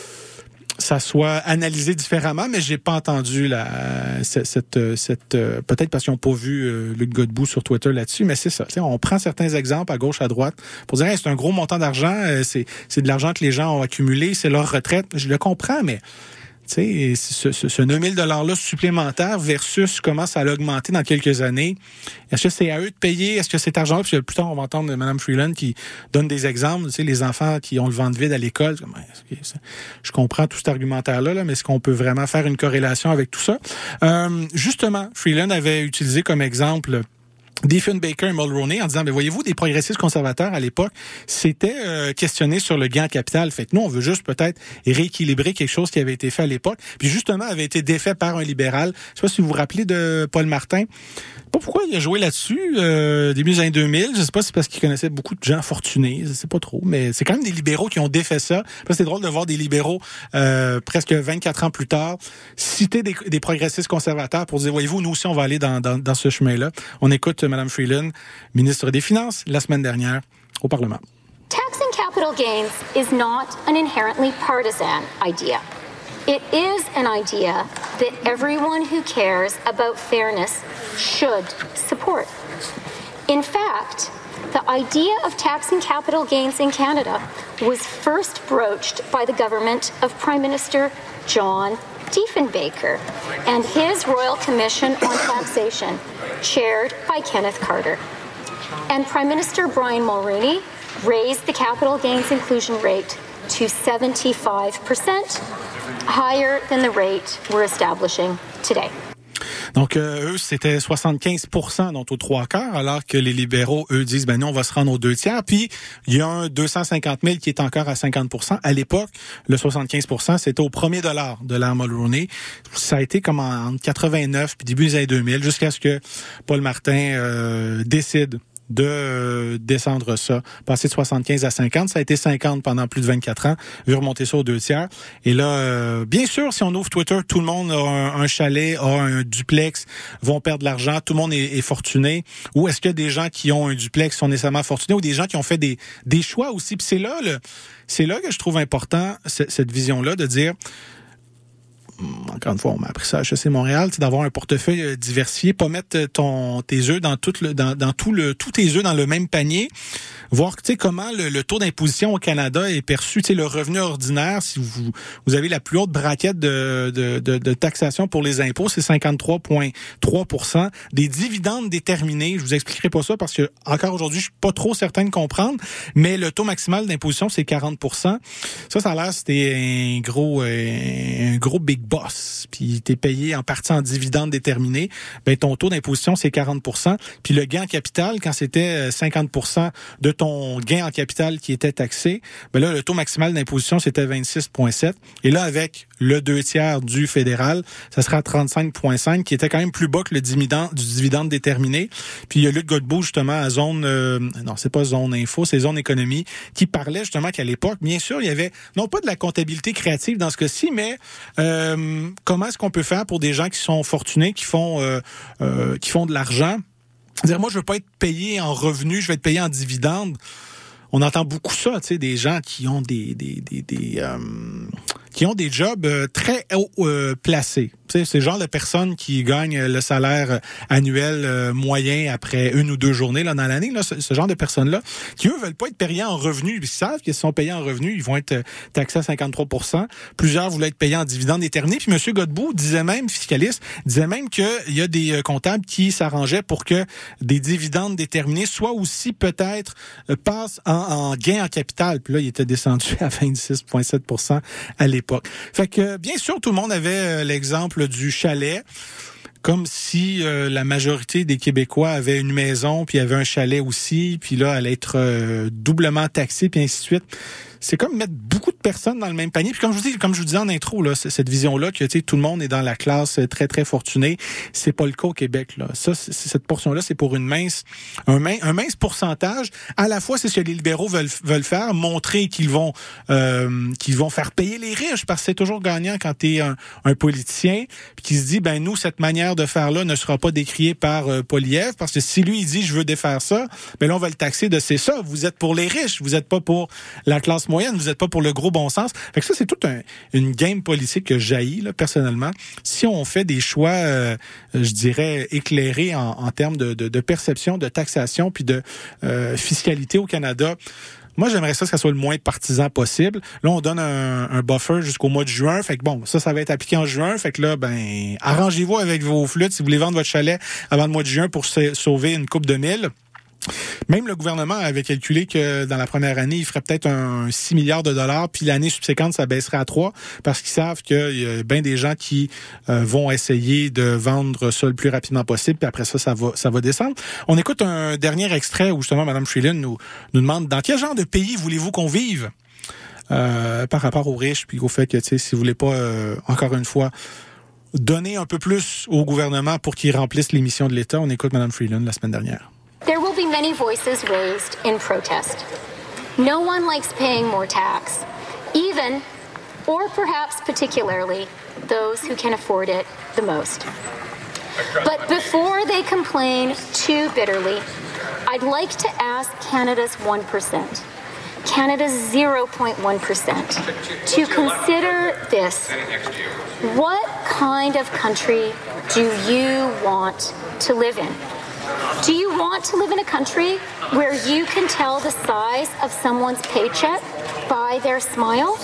analysé différemment, mais j'ai pas entendu cette peut-être parce qu'ils n'ont pas vu Luc Godbout sur Twitter là-dessus, mais c'est ça. On prend certains exemples à gauche, à droite pour dire hey, c'est un gros montant d'argent, c'est de l'argent que les gens ont accumulé, c'est leur retraite. Je le comprends, mais tu sais, ce 9 000 $-là supplémentaire versus comment ça a augmenté dans quelques années. Est-ce que c'est à eux de payer? Est-ce que cet argent-là? Puis plus tard, on va entendre Mme Freeland qui donne des exemples. Tu sais, les enfants qui ont le ventre vide à l'école. Je comprends tout cet argumentaire-là, là, mais est-ce qu'on peut vraiment faire une corrélation avec tout ça? Justement, Freeland avait utilisé comme exemple Diefenbaker et Mulroney en disant, mais voyez-vous, des progressistes conservateurs à l'époque, c'était questionné sur le gain en capital. Fait que nous, on veut juste peut-être rééquilibrer quelque chose qui avait été fait à l'époque, puis justement avait été défait par un libéral. Je sais pas si vous vous rappelez de Paul Martin. Pas pourquoi il a joué là-dessus début des années 2000. Je sais pas si c'est parce qu'il connaissait beaucoup de gens fortunés, je sais pas trop, mais c'est quand même des libéraux qui ont défait ça. C'est drôle de voir des libéraux presque 24 ans plus tard citer des progressistes conservateurs pour dire, voyez-vous, nous aussi, on va aller dans ce chemin-là. On écoute Mme Freeland, ministre des Finances, la semaine dernière au Parlement. Taxing capital gains is not an inherently partisan idea. It is an idea that everyone who cares about fairness should support. In fact, the idea of taxing capital gains in Canada was first broached by the government of Prime Minister John Diefenbaker and his Royal Commission on Taxation, chaired by Kenneth Carter. And Prime Minister Brian Mulroney raised the capital gains inclusion rate to 75%, higher than the rate we're establishing today. Donc, eux, c'était 75%, donc aux 3/4, alors que les libéraux, eux, disent, ben nous, on va se rendre aux 2/3. Puis, il y a un 250 000 qui est encore à 50%. À l'époque, le 75%, c'était au premier dollar de l'ère Mulroney. Ça a été comme en 89 puis début des années 2000, jusqu'à ce que Paul Martin décide de descendre ça, passer de 75 à 50. Ça a été 50 pendant plus de 24 ans, vu remonter ça aux 2/3. Et là, bien sûr, si on ouvre Twitter, tout le monde a un chalet, a un duplex, vont perdre de l'argent, tout le monde est fortuné. Ou est-ce que des gens qui ont un duplex sont nécessairement fortunés, ou des gens qui ont fait des choix aussi? Puis c'est là que je trouve important, cette vision-là, de dire... Encore une fois, on m'a appris ça à HEC Montréal, c'est d'avoir un portefeuille diversifié, pas mettre tes œufs tous tes œufs dans le même panier, voir comment le taux d'imposition au Canada est perçu, le revenu ordinaire, si vous avez la plus haute braquette de taxation pour les impôts, c'est 53,3%. Des dividendes déterminés, je vous expliquerai pas ça parce que encore aujourd'hui, je suis pas trop certain de comprendre, mais le taux maximal d'imposition, c'est 40%. Ça a l'air c'était un gros big boss, puis t'es payé en partie en dividendes déterminés, ben ton taux d'imposition c'est 40%, puis le gain en capital, quand c'était 50% de ton gain en capital qui était taxé, ben là le taux maximal d'imposition c'était 26,7, et là avec le 2/3 du fédéral, ça sera 35,5, qui était quand même plus bas que le dividende déterminé. Puis il y a Luc Godbout justement à non c'est pas Zone Info, c'est Zone Économie, qui parlait justement qu'à l'époque, bien sûr il y avait non pas de la comptabilité créative dans ce cas-ci, mais comment est-ce qu'on peut faire pour des gens qui sont fortunés, qui font de l'argent? Dire moi je veux pas être payé en revenus, je vais être payé en dividendes. On entend beaucoup ça, tu sais, des gens qui ont des jobs très haut placés. Tu sais, c'est le genre de personnes qui gagnent le salaire annuel moyen après 1 ou 2 journées là dans l'année. Là, ce genre de personnes-là, qui eux veulent pas être payés en revenus. Ils savent qu'ils sont payés en revenus, ils vont être taxés à 53%. Plusieurs voulaient être payés en dividendes déterminés. Puis M. Godbout fiscaliste, disait même qu'il y a des comptables qui s'arrangeaient pour que des dividendes déterminés soient aussi peut-être passent en gain en capital. Puis là, il était descendu à 26,7% à l'époque. Fait que, bien sûr, tout le monde avait l'exemple du chalet, comme si la majorité des Québécois avaient une maison, puis avaient un chalet aussi, puis là, allait être doublement taxé, puis ainsi de suite. C'est comme mettre beaucoup de personnes dans le même panier. Puis comme je vous disais en intro, là, cette vision-là que tout le monde est dans la classe très très fortunée, c'est pas le cas au Québec. Là, cette portion-là, c'est pour un mince pourcentage. À la fois, c'est ce que les libéraux veulent faire, montrer qu'ils vont faire payer les riches, parce que c'est toujours gagnant quand t'es un politicien, puis qui se dit ben nous cette manière manière de faire là ne sera pas décriée par Poilievre, parce que si lui, il dit « je veux défaire ça », ben là, on va le taxer de « c'est ça, vous êtes pour les riches, vous êtes pas pour la classe moyenne, vous êtes pas pour le gros bon sens ». Fait que ça, c'est toute une game politique que j'haïs, là, personnellement. Si on fait des choix, je dirais, éclairés en termes de perception, de taxation, puis de fiscalité au Canada, moi, j'aimerais ça que ça soit le moins partisan possible. Là, on donne un buffer jusqu'au mois de juin. Fait que bon, ça va être appliqué en juin. Fait que là, ben, arrangez-vous avec vos flûtes si vous voulez vendre votre chalet avant le mois de juin pour sauver une coupe de mille. Même le gouvernement avait calculé que dans la première année, il ferait peut-être un 6 milliards de dollars, puis l'année subséquente, ça baisserait à 3, parce qu'ils savent qu'il y a bien des gens qui vont essayer de vendre ça le plus rapidement possible, puis après ça va descendre. On écoute un dernier extrait où justement Mme Freeland nous demande dans quel genre de pays voulez-vous qu'on vive par rapport aux riches, puis au fait que, tu sais, si vous voulez pas, encore une fois, donner un peu plus au gouvernement pour qu'il remplisse les missions de l'État. On écoute Mme Freeland la semaine dernière. There will be many voices raised in protest. No one likes paying more tax, even, or perhaps particularly, those who can afford it the most. But before they complain too bitterly, I'd like to ask Canada's 1%, Canada's 0.1%, to consider this. What kind of country do you want to live in? Do you want to live in a country where you can tell the size of someone's paycheck by their smile?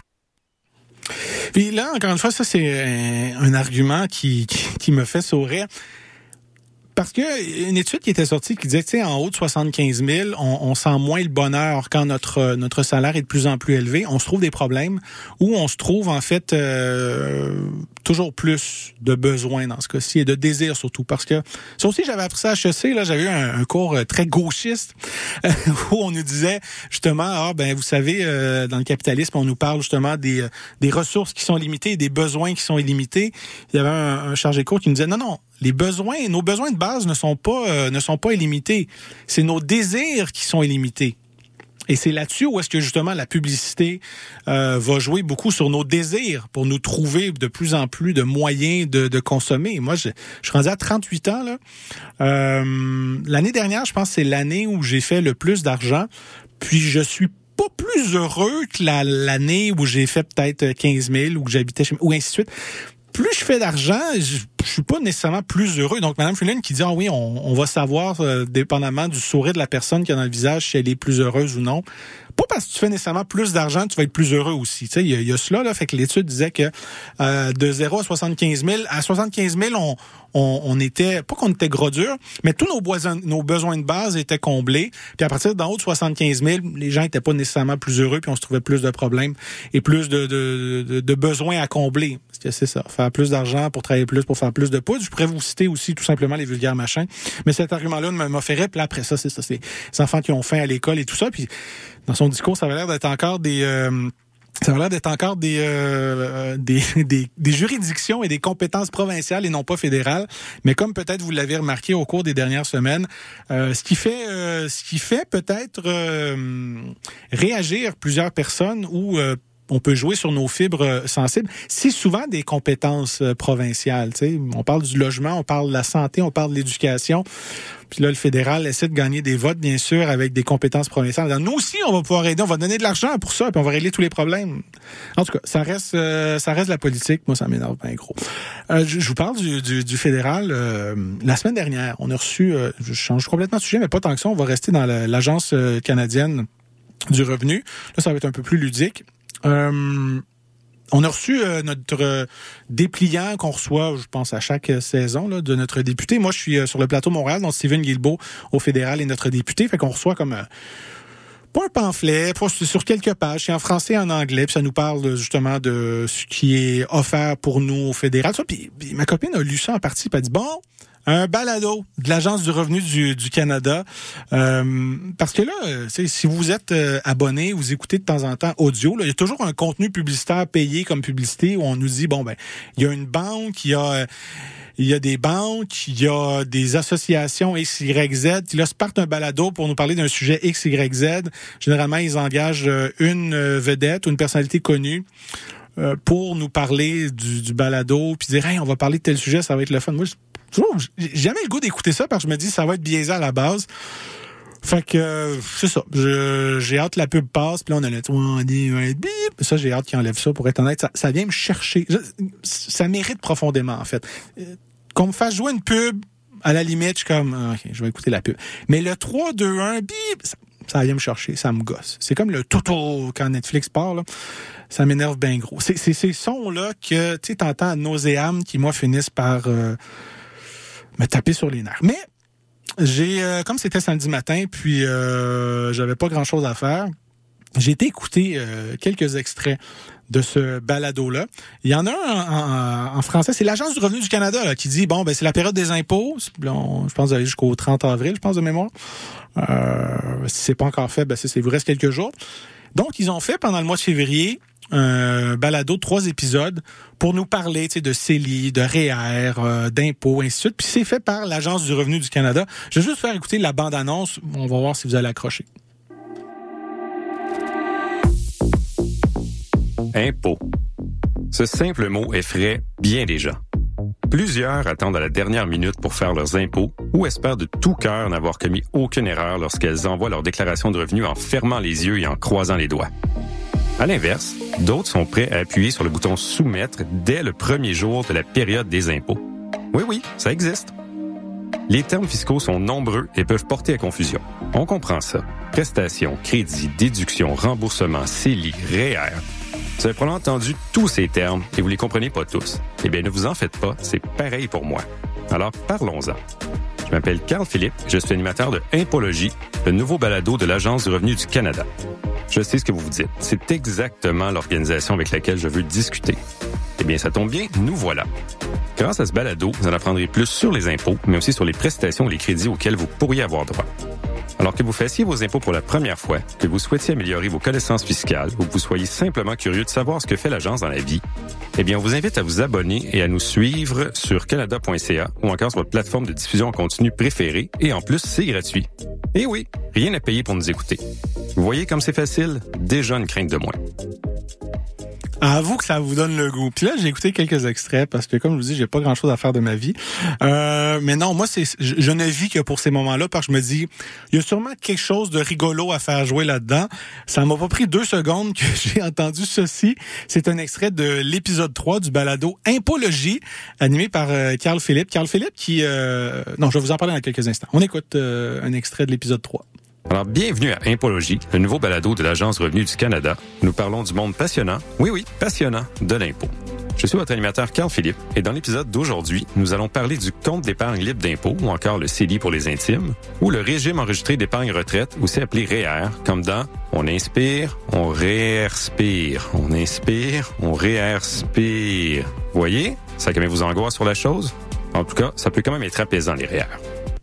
Puis là, encore une fois, ça, c'est un argument qui me fait sourire. Parce que une étude qui était sortie qui disait, tu sais, en haut de 75 000, on sent moins le bonheur quand notre salaire est de plus en plus élevé. On se trouve des problèmes où on se trouve, en fait, toujours plus de besoins dans ce cas-ci et de désirs surtout. Parce que, ça aussi, j'avais appris ça à HEC, là, j'avais eu un cours très gauchiste où on nous disait, justement, vous savez, dans le capitalisme, on nous parle justement des ressources qui sont limitées et des besoins qui sont illimités. Il y avait un chargé de cours qui nous disait, non, nos besoins de base ne sont pas illimités. C'est nos désirs qui sont illimités. Et c'est là-dessus où est-ce que justement la publicité va jouer beaucoup sur nos désirs pour nous trouver de plus en plus de moyens de consommer. Moi, je suis rendu à 38 ans, là. L'année dernière, je pense que c'est l'année où j'ai fait le plus d'argent. Puis je suis pas plus heureux que l'année où j'ai fait peut-être 15 000 ou que j'habitais chez moi, ou ainsi de suite. Plus je fais d'argent, je suis pas nécessairement plus heureux. Donc, Mme Freeland qui dit, oui, on va savoir, dépendamment du sourire de la personne qui a dans le visage, si elle est plus heureuse ou non. Pas parce que tu fais nécessairement plus d'argent, tu vas être plus heureux aussi. Tu sais, il y a cela, là. Fait que l'étude disait que, de 0 à 75 000, à 75 000, on était, pas qu'on était gros dur, mais tous nos besoins de base étaient comblés. Puis à partir d'en haut de 75 000, les gens étaient pas nécessairement plus heureux, puis on se trouvait plus de problèmes et plus de besoins à combler. Parce que c'est ça, faire plus d'argent pour travailler plus, pour faire plus de poudre. Je pourrais vous citer aussi tout simplement les vulgaires machins. Mais cet argument-là m'a fait rire. Puis après ça, c'est ça, c'est les enfants qui ont faim à l'école et tout ça. Puis dans son discours, ça avait l'air d'être encore des juridictions et des compétences provinciales et non pas fédérales. Mais comme peut-être vous l'avez remarqué au cours des dernières semaines, ce qui fait peut-être réagir plusieurs personnes ou on peut jouer sur nos fibres sensibles, c'est souvent des compétences provinciales. Tu sais, on parle du logement, on parle de la santé, on parle de l'éducation. Puis là, le fédéral essaie de gagner des votes, bien sûr, avec des compétences provinciales. Alors, nous aussi, on va pouvoir aider, on va donner de l'argent pour ça, puis on va régler tous les problèmes. En tout cas, ça reste la politique. Moi, ça m'énerve bien gros. Je vous parle du fédéral. La semaine dernière, on a reçu, je change complètement de sujet, mais pas tant que ça, on va rester dans l'Agence canadienne du revenu. Là, ça va être un peu plus ludique. On a reçu notre dépliant qu'on reçoit, je pense, à chaque saison là, de notre député. Moi, je suis sur le plateau Montréal, donc Stephen Guilbeault au fédéral est notre député. Fait qu'on reçoit comme pas un pamphlet, pas sur quelques pages, c'est en français et en anglais, puis ça nous parle justement de ce qui est offert pour nous au fédéral. Puis ma copine a lu ça en partie, puis elle dit bon, un balado de l'Agence du revenu du Canada. Parce que là, si vous êtes abonné, vous écoutez de temps en temps audio, là, il y a toujours un contenu publicitaire payé comme publicité où on nous dit, il y a une banque, il y a des banques, il y a des associations X, Y, Z qui là se partent un balado pour nous parler d'un sujet X, Y, Z. Généralement, ils engagent une vedette ou une personnalité connue pour nous parler du balado, puis dire, hey, on va parler de tel sujet, ça va être le fun. Moi, j'ai jamais le goût d'écouter ça parce que je me dis, ça va être biaisé à la base. Fait que, c'est ça. J'ai hâte que la pub passe, puis là, on a le bip. Ça, j'ai hâte qu'ils enlèvent ça, pour être honnête. Ça vient me chercher. Ça mérite profondément, en fait. Qu'on me fasse jouer une pub, à la limite, je suis comme, OK, je vais écouter la pub. Mais le 3, 2, 1, bip, ça vient me chercher, ça me gosse. C'est comme le toto quand Netflix part, là. Ça m'énerve bien gros. C'est ces sons-là que, tu sais, t'entends à nauséam qui, moi, finissent par me taper sur les nerfs. Mais, comme c'était samedi matin, puis j'avais pas grand-chose à faire, j'ai été écouter quelques extraits de ce balado-là. Il y en a un en français, c'est l'Agence du revenu du Canada là, qui dit, bon, ben c'est la période des impôts. Là, je pense d'aller jusqu'au 30 avril, je pense, de mémoire. Si c'est pas encore fait, ben il vous reste quelques jours. Donc, ils ont fait pendant le mois de février un balado de 3 épisodes pour nous parler de CELI, de REER, d'impôts, ainsi de suite. Puis c'est fait par l'Agence du revenu du Canada. Je vais juste faire écouter la bande-annonce. On va voir si vous allez accrocher. Impôt. Ce simple mot effraie bien des gens. Plusieurs attendent à la dernière minute pour faire leurs impôts ou espèrent de tout cœur n'avoir commis aucune erreur lorsqu'elles envoient leur déclaration de revenus en fermant les yeux et en croisant les doigts. À l'inverse, d'autres sont prêts à appuyer sur le bouton « Soumettre » dès le premier jour de la période des impôts. Oui, ça existe. Les termes fiscaux sont nombreux et peuvent porter à confusion. On comprend ça. Prestations, crédits, déductions, remboursements, CELI, REER. Vous avez probablement entendu tous ces termes et vous les comprenez pas tous. Eh bien, ne vous en faites pas, c'est pareil pour moi. Alors, parlons-en. Je m'appelle Carl Philippe, je suis animateur de Impologie, le nouveau balado de l'Agence du revenu du Canada. Je sais ce que vous vous dites, c'est exactement l'organisation avec laquelle je veux discuter. Eh bien, ça tombe bien, nous voilà. Grâce à ce balado, vous en apprendrez plus sur les impôts, mais aussi sur les prestations et les crédits auxquels vous pourriez avoir droit. Alors que vous fassiez vos impôts pour la première fois, que vous souhaitiez améliorer vos connaissances fiscales ou que vous soyez simplement curieux de savoir ce que fait l'agence dans la vie, eh bien, on vous invite à vous abonner et à nous suivre sur canada.ca ou encore sur votre plateforme de diffusion en continu préférée. Et en plus, c'est gratuit. Et oui, rien à payer pour nous écouter. Vous voyez comme c'est facile? Déjà une crainte de moins. Avoue que ça vous donne le goût. Puis là, j'ai écouté quelques extraits parce que, comme je vous dis, j'ai pas grand-chose à faire de ma vie. Mais non, moi, je ne vis que pour ces moments-là parce que je me dis, il y a sûrement quelque chose de rigolo à faire jouer là-dedans. Ça m'a pas pris 2 secondes que j'ai entendu ceci. C'est un extrait de l'épisode 3 du balado Impologie, animé par Carl Philippe. Carl Philippe qui... Non, je vais vous en parler dans quelques instants. On écoute un extrait de l'épisode 3. Alors, bienvenue à Impologie, le nouveau balado de l'Agence Revenu du Canada. Nous parlons du monde passionnant, oui, passionnant, de l'impôt. Je suis votre animateur Carl Philippe et dans l'épisode d'aujourd'hui, nous allons parler du compte d'épargne libre d'impôt ou encore le CELI pour les intimes ou le régime enregistré d'épargne retraite, aussi appelé REER, comme dans on inspire, on réexpire, on inspire, on réexpire. Voyez, ça calme vos angoisses sur la chose? En tout cas, ça peut quand même être apaisant les REER.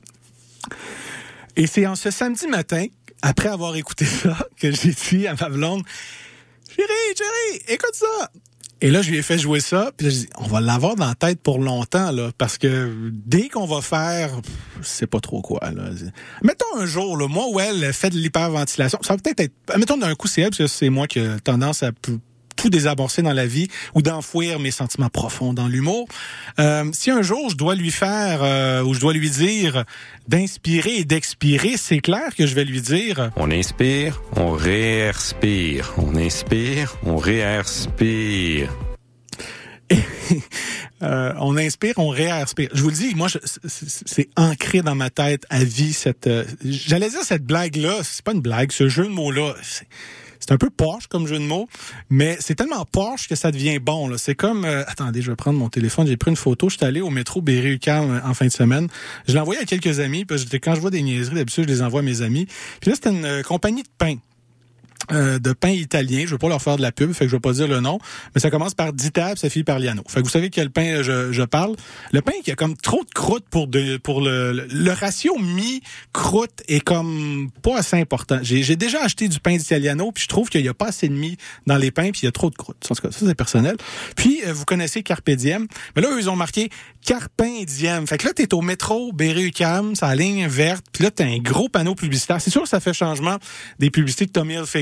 Et c'est en ce samedi matin, après avoir écouté ça, que j'ai dit à ma blonde, Chérie, écoute ça! Et là, je lui ai fait jouer ça, puis là, j'ai dit, on va l'avoir dans la tête pour longtemps, là, parce que dès qu'on va faire, c'est pas trop quoi, là. Mettons un jour, là, moi ou elle fait de l'hyperventilation, ça va peut-être être, mettons d'un coup c'est elle, parce que c'est moi qui ai tendance à tout désamorcer dans la vie ou d'enfouir mes sentiments profonds dans l'humour. Si un jour je dois lui faire ou je dois lui dire d'inspirer et d'expirer, c'est clair que je vais lui dire on inspire, on réexpire, on inspire, on réexpire. On inspire, on réexpire. Je vous le dis, moi, c'est ancré dans ma tête à vie j'allais dire cette blague-là, c'est pas une blague, ce jeu de mots-là, c'est un peu poche comme jeu de mots, mais c'est tellement poche que ça devient bon, là. C'est comme... attendez, je vais prendre mon téléphone. J'ai pris une photo. Je suis allé au métro Berry-UQAM en fin de semaine. Je l'ai envoyé à quelques amis, parce que quand je vois des niaiseries, d'habitude, je les envoie à mes amis. Puis là, c'était une compagnie de pain. De pain italien, je veux pas leur faire de la pub, fait que je vais pas dire le nom, mais ça commence par Dita, ça finit par Liano. Fait que vous savez quel pain je parle. Le pain qui a comme trop de croûte pour le ratio mi-croûte est comme pas assez important. J'ai déjà acheté du pain d'Italiano, puis je trouve qu'il y a pas assez de mie dans les pains, puis il y a trop de croûte. En tout cas, ça c'est personnel. Puis vous connaissez Carpe Diem, mais là eux, ils ont marqué Carpin Diem. Fait que là t'es au métro Berry-UQAM, c'est la ligne verte, puis là t'as un gros panneau publicitaire. C'est sûr que ça fait changement des publicités de Tommy Hilfiger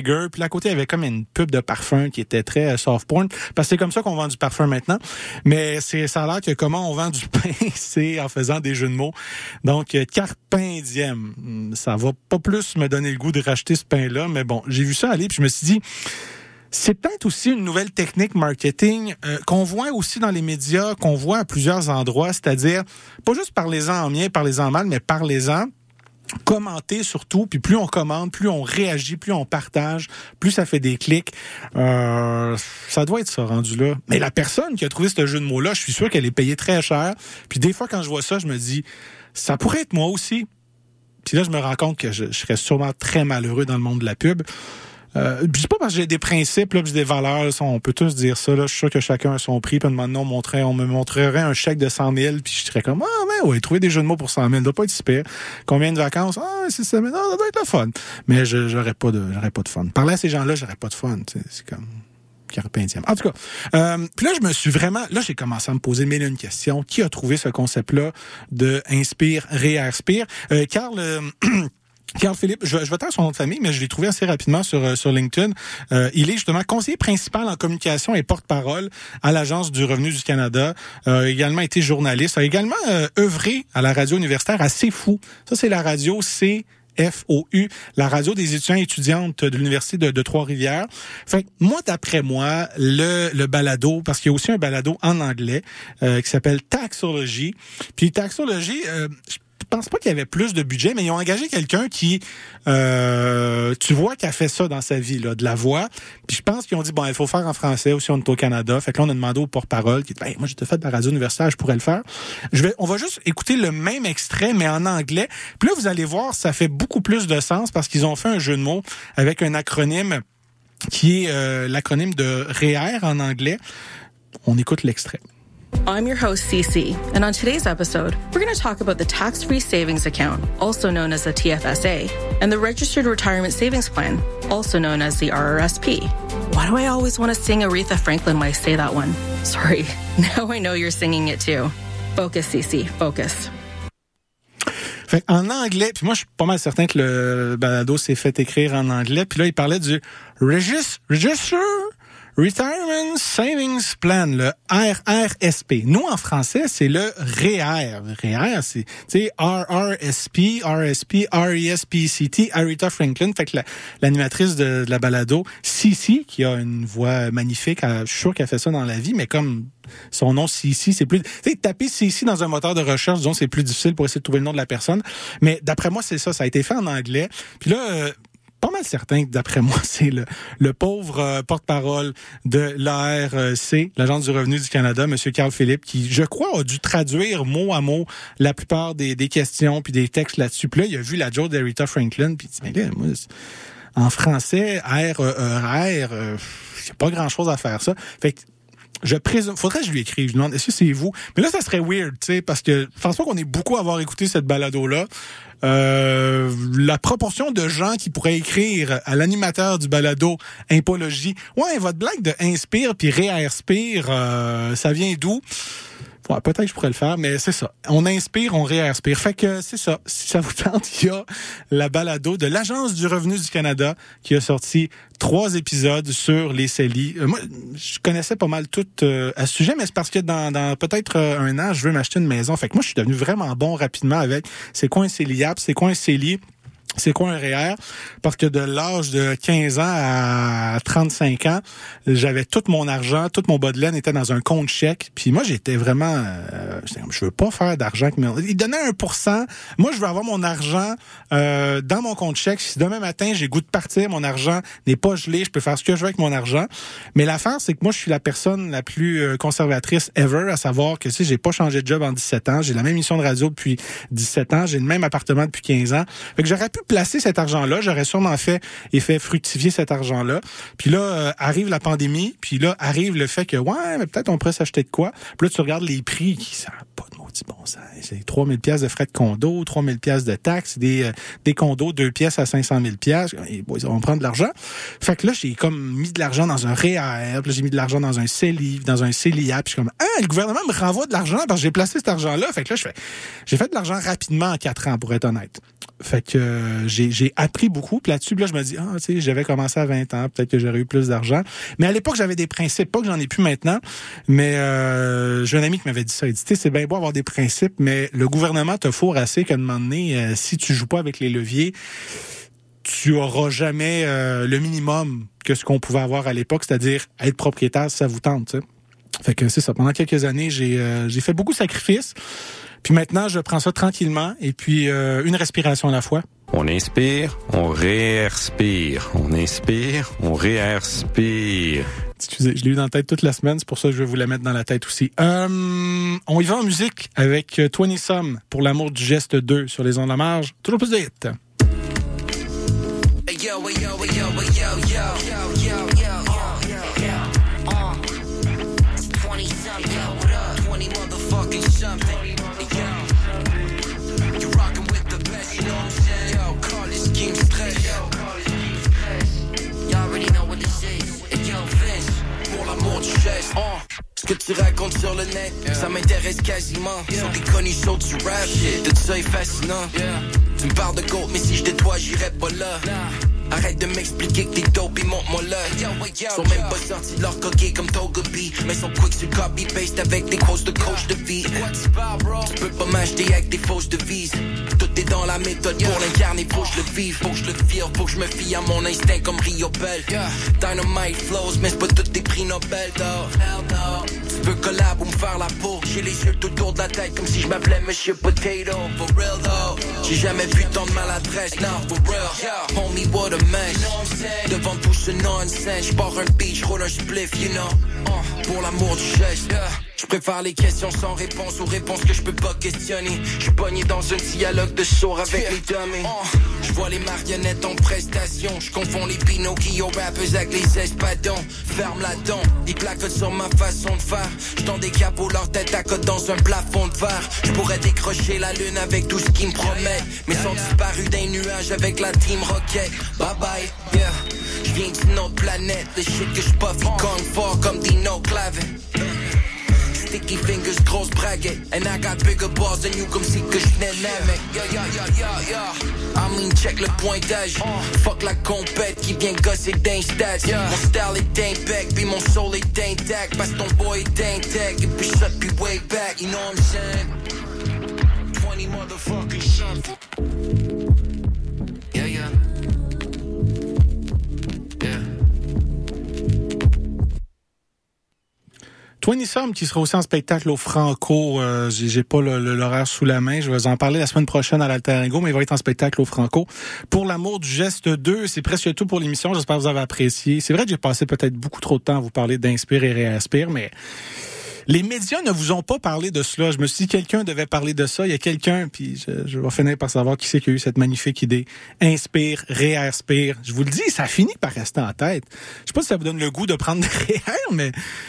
trigger. Puis là, à côté, il y avait comme une pub de parfum qui était très soft porn. Parce que c'est comme ça qu'on vend du parfum maintenant. Mais ça a l'air que comment on vend du pain, c'est en faisant des jeux de mots. Donc, Carpindiem. Ça va pas plus me donner le goût de racheter ce pain-là. Mais bon, j'ai vu ça aller puis je me suis dit... C'est peut-être aussi une nouvelle technique marketing qu'on voit aussi dans les médias, qu'on voit à plusieurs endroits, c'est-à-dire, pas juste parlez-en en bien, parlez-en en mal, mais parlez-en, commentez surtout, puis plus on commente, plus on réagit, plus on partage, plus ça fait des clics. Ça doit être ça, rendu là. Mais la personne qui a trouvé ce jeu de mots-là, je suis sûr qu'elle est payée très cher. Puis des fois, quand je vois ça, je me dis, ça pourrait être moi aussi. Puis là, je me rends compte que je serais sûrement très malheureux dans le monde de la pub. Je dis pas parce que j'ai des principes, là, puis des valeurs, là, on peut tous dire ça, là. Je suis sûr que chacun a son prix, puis maintenant, on me montrerait un chèque de 100 000, puis je serais comme, ouais, trouver des jeux de mots pour 100 000, ça doit pas être super. Combien de vacances? C'est ça, mais non, ça doit être le fun. Mais j'aurais pas de fun. Parler à ces gens-là, j'aurais pas de fun, c'est comme... Carpindiem. En tout cas, puis là, j'ai commencé à me poser mille et une questions. Qui a trouvé ce concept-là de Inspire, Réinspire? Carl Philippe, je vais taire son nom de famille, mais je l'ai trouvé assez rapidement sur LinkedIn. Il est justement conseiller principal en communication et porte-parole à l'Agence du revenu du Canada. A également été journaliste. A également œuvré à la radio universitaire à CFOU. Ça, c'est la radio CFOU, la radio des étudiants et étudiantes de l'Université de Trois-Rivières. Fait que moi, d'après moi, le balado, parce qu'il y a aussi un balado en anglais qui s'appelle Taxology. Puis Taxology, je pense pas qu'il y avait plus de budget, mais ils ont engagé quelqu'un qui, tu vois, qui a fait ça dans sa vie, là, de la voix. Puis je pense qu'ils ont dit, bon, il faut faire en français aussi, on est au Canada. Fait que là, on a demandé au porte-parole qui dit, moi, j'ai fait de la radio universitaire, je pourrais le faire. On va juste écouter le même extrait, mais en anglais. Puis là, vous allez voir, ça fait beaucoup plus de sens parce qu'ils ont fait un jeu de mots avec un acronyme qui est l'acronyme de REER en anglais. On écoute l'extrait. I'm your host, Cece, and on today's episode, we're going to talk about the tax-free savings account, also known as the TFSA, and the Registered Retirement Savings Plan, also known as the RRSP. Why do I always want to sing Aretha Franklin when I say that one? Sorry, now I know you're singing it too. Focus, Cece, focus. Fait en anglais, puis moi je suis pas mal certain que le balado s'est fait écrire en anglais, puis là il parlait du Register Retirement Savings Plan, le RRSP. Nous, en français, c'est le REER. REER, c'est, tu sais, RRSP, RSP, RESPCT, Aretha Franklin. Fait que l'animatrice de la balado, Cici, qui a une voix magnifique, je suis sûr qu'elle fait ça dans la vie, mais comme son nom Cici, c'est plus... Tu sais, taper Cici dans un moteur de recherche, disons, c'est plus difficile pour essayer de trouver le nom de la personne. Mais d'après moi, c'est ça. Ça a été fait en anglais. Puis là... pas mal certain que, d'après moi, c'est le pauvre porte-parole de l'ARC, l'Agence du revenu du Canada, M. Carl Philippe, qui, je crois, a dû traduire mot à mot la plupart des questions puis des textes là-dessus. Puis là, il a vu la joke d'Aretha Franklin, puis il dit, mais là, moi, en français, REER, il n'y a pas grand-chose à faire ça. Fait que, je présume, faudrait que je lui écrive, je lui demande, est-ce que c'est vous? Mais là, ça serait weird, tu sais, parce que je pense pas qu'on ait beaucoup à avoir écouté cette balado-là. La proportion de gens qui pourraient écrire à l'animateur du balado Impologie, ouais, votre blague de Inspire puis Réinspire, ça vient d'où? Ouais, peut-être que je pourrais le faire, mais c'est ça. On inspire, on réinspire. Fait que c'est ça. Si ça vous tente, il y a la balado de l'Agence du revenu du Canada qui a sorti 3 épisodes sur les CELI. Moi, je connaissais pas mal tout à ce sujet, mais c'est parce que dans peut-être un an, je veux m'acheter une maison. Fait que moi, je suis devenu vraiment bon rapidement avec c'est quoi un CELIAP, c'est quoi un CELI. C'est quoi un REER? Parce que de l'âge de 15 ans à 35 ans, j'avais tout mon argent, tout mon bas de laine était dans un compte chèque. Puis moi, j'étais vraiment... je veux pas faire d'argent. Il donnait 1%. Moi, je veux avoir mon argent dans mon compte chèque. Si demain matin, j'ai goût de partir, mon argent n'est pas gelé, je peux faire ce que je veux avec mon argent. Mais l'affaire, c'est que moi, je suis la personne la plus conservatrice ever, à savoir que, tu sais, j'ai pas changé de job en 17 ans. J'ai la même émission de radio depuis 17 ans. J'ai le même appartement depuis 15 ans. Fait que j'aurais pu placer cet argent-là, j'aurais sûrement fait fructifier cet argent-là. Puis là, arrive la pandémie, puis là, arrive le fait que, ouais, mais peut-être on pourrait s'acheter de quoi. Puis là, tu regardes les prix, qui ça n'a pas de maudit bon sens. C'est 3 000 $ de frais de condo, 3 000 $ de taxes, des condos 2 pièces à 500 000 $. Et bon, ils vont prendre de l'argent. Fait que là, j'ai comme mis de l'argent dans un REER, puis là, j'ai mis de l'argent dans un CELI, dans un CELIAP, puis je suis comme, le gouvernement me renvoie de l'argent parce que j'ai placé cet argent-là. Fait que là, j'ai fait de l'argent rapidement en 4 ans, pour être honnête. Fait que j'ai appris beaucoup. Puis là-dessus, là, je me dis, tu sais, j'avais commencé à 20 ans, peut-être que j'aurais eu plus d'argent. Mais à l'époque, j'avais des principes. Pas que j'en ai plus maintenant, mais j'ai un ami qui m'avait dit ça. Il dit, tu sais, c'est bien beau avoir des principes, mais le gouvernement te fourre assez qu'à un moment donné, si tu joues pas avec les leviers, tu auras jamais le minimum que ce qu'on pouvait avoir à l'époque, c'est-à-dire être propriétaire si ça vous tente, tu sais. Fait que c'est ça. Pendant quelques années, j'ai fait beaucoup de sacrifices. Puis maintenant, je prends ça tranquillement et puis une respiration à la fois. On inspire, on réexpire. On inspire, on réexpire. Excusez, je l'ai eu dans la tête toute la semaine, c'est pour ça que je vais vous la mettre dans la tête aussi. On y va en musique avec 20 Some pour l'amour du geste 2 sur les ondes de marge. Toujours plus de hits. Hey yo, hey yo, hey yo, hey yo, yo, yo, yo, yo, 20 something, yo, what up? 20 motherfucking something. Yo, you rockin' with the best, you know what I'm saying? Yo, call this King Stress. You already know what this is. Hey yo, Vince, pour l'amour du geste. Ce que tu racontes sur le net, ça m'intéresse quasiment. Sont des connus sur du rap, shit, tout ça est fascinant. Tu me parles de gold, mais si je toi, j'irais pas là. Arrête de m'expliquer que t'es dope et montre-moi là. Sont même pas sortis de leur coquille comme Togepi, mais sont quick sur copy-paste avec des quotes de coach de vie. Tu peux pas m'acheter avec des fausses devises. Tout est dans la méthode pour l'incarner, faut que je le vive, faut que je le vire, faut que je me fie à mon instinct comme Rio Bell. Dynamite flows, mais c'est pas tous des prix Nobel, though. Tu peux collab ou me faire la peau. J'ai les yeux tout autour de la tête comme si je m'appelais Monsieur Potato. For real though, j'ai jamais vu tant de maladresse. Now for real, homie what a mess. Devant tout ce nonsense, j'pars un beat, j'roule un spliff, you know. Pour l'amour du geste, je préfère les questions sans réponse aux réponses que je peux pas questionner. Je suis pogné dans un dialogue de sourds avec les dummies. Je vois les marionnettes en prestation. Je confonds les Pinocchio rappers avec les espadons. Ferme la dent, ils placotent sur ma façon de faire. J'tends des capots, leur tête à côte dans un plafond de verre. Je pourrais décrocher la lune avec tout ce qu'ils me promettent, mais sont disparus d'un nuage avec la team Rocket. Bye bye, yeah. J'viens d'une autre planète. Le shit que j'puff, il cogne fort comme Dino Clavin. Sticky fingers, grosse braguette. And I got bigger balls than you, comme si que j'venais Namek. I mean, check le pointage. Fuck la compète qui vient gosser d'un stats. Mon style est d'impact, puis mon soul est intact. Parce que ton boy est intact, et puis ça depuis way back. You know what I'm saying? 20 motherfucking something. Yeah, yeah. 20 Some qui sera aussi en spectacle au Franco. J'ai pas l'horaire sous la main. Je vais vous en parler la semaine prochaine à l'Alter Ego, mais il va être en spectacle au Franco. Pour l'amour du geste 2, c'est presque tout pour l'émission. J'espère que vous avez apprécié. C'est vrai que j'ai passé peut-être beaucoup trop de temps à vous parler d'Inspire et Réaspire, mais les médias ne vous ont pas parlé de cela. Je me suis dit, quelqu'un devait parler de ça. Il y a quelqu'un, puis je vais finir par savoir qui c'est qui a eu cette magnifique idée. Inspire, réaspire. Je vous le dis, ça finit par rester en tête. Je sais pas si ça vous donne le goût de prendre des réels, mais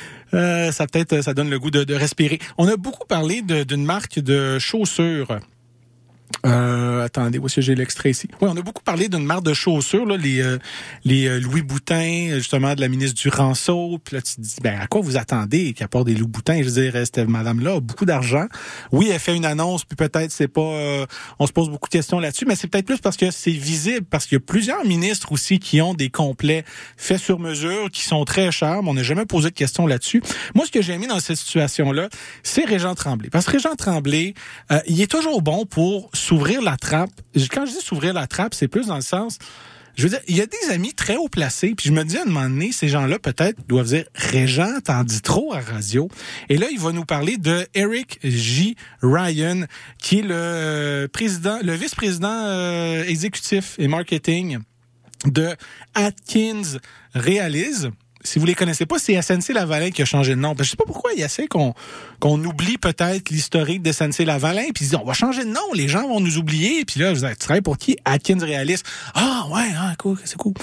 ça donne le goût de respirer. On a beaucoup parlé d'une marque de chaussures. Attendez, où est-ce que j'ai l'extrait ici? Oui, on a beaucoup parlé d'une marque de chaussures, là, les Louis Boutin, justement, de la ministre Duranceau. Puis là, tu te dis, à quoi vous attendez qu'il apporte des Louis Boutin? Je veux dire, cette madame-là a beaucoup d'argent. Oui, elle fait une annonce, puis peut-être c'est pas... on se pose beaucoup de questions là-dessus, mais c'est peut-être plus parce que c'est visible, parce qu'il y a plusieurs ministres aussi qui ont des complets faits sur mesure, qui sont très chers, mais on n'a jamais posé de questions là-dessus. Moi, ce que j'ai aimé dans cette situation-là, c'est Régent Tremblay. Parce que Régent Tremblay, il est toujours bon pour s'ouvrir la trappe. Quand je dis s'ouvrir la trappe, c'est plus dans le sens, je veux dire, il y a des amis très haut placés, puis je me dis à un moment donné, ces gens-là peut-être doivent dire, Régent, t'en dis trop à radio. Et là, il va nous parler de Eric J. Ryan, qui est le vice-président exécutif et marketing de Atkins Realise. Si vous les connaissez pas, c'est SNC-Lavalin qui a changé de nom. Je sais pas pourquoi il y a assez qu'on oublie peut-être l'historique de SNC-Lavalin, puis ils disent, on va changer de nom, les gens vont nous oublier. Puis là, tu travailles pour qui? Atkins Realis. Ah ouais, cool, c'est cool.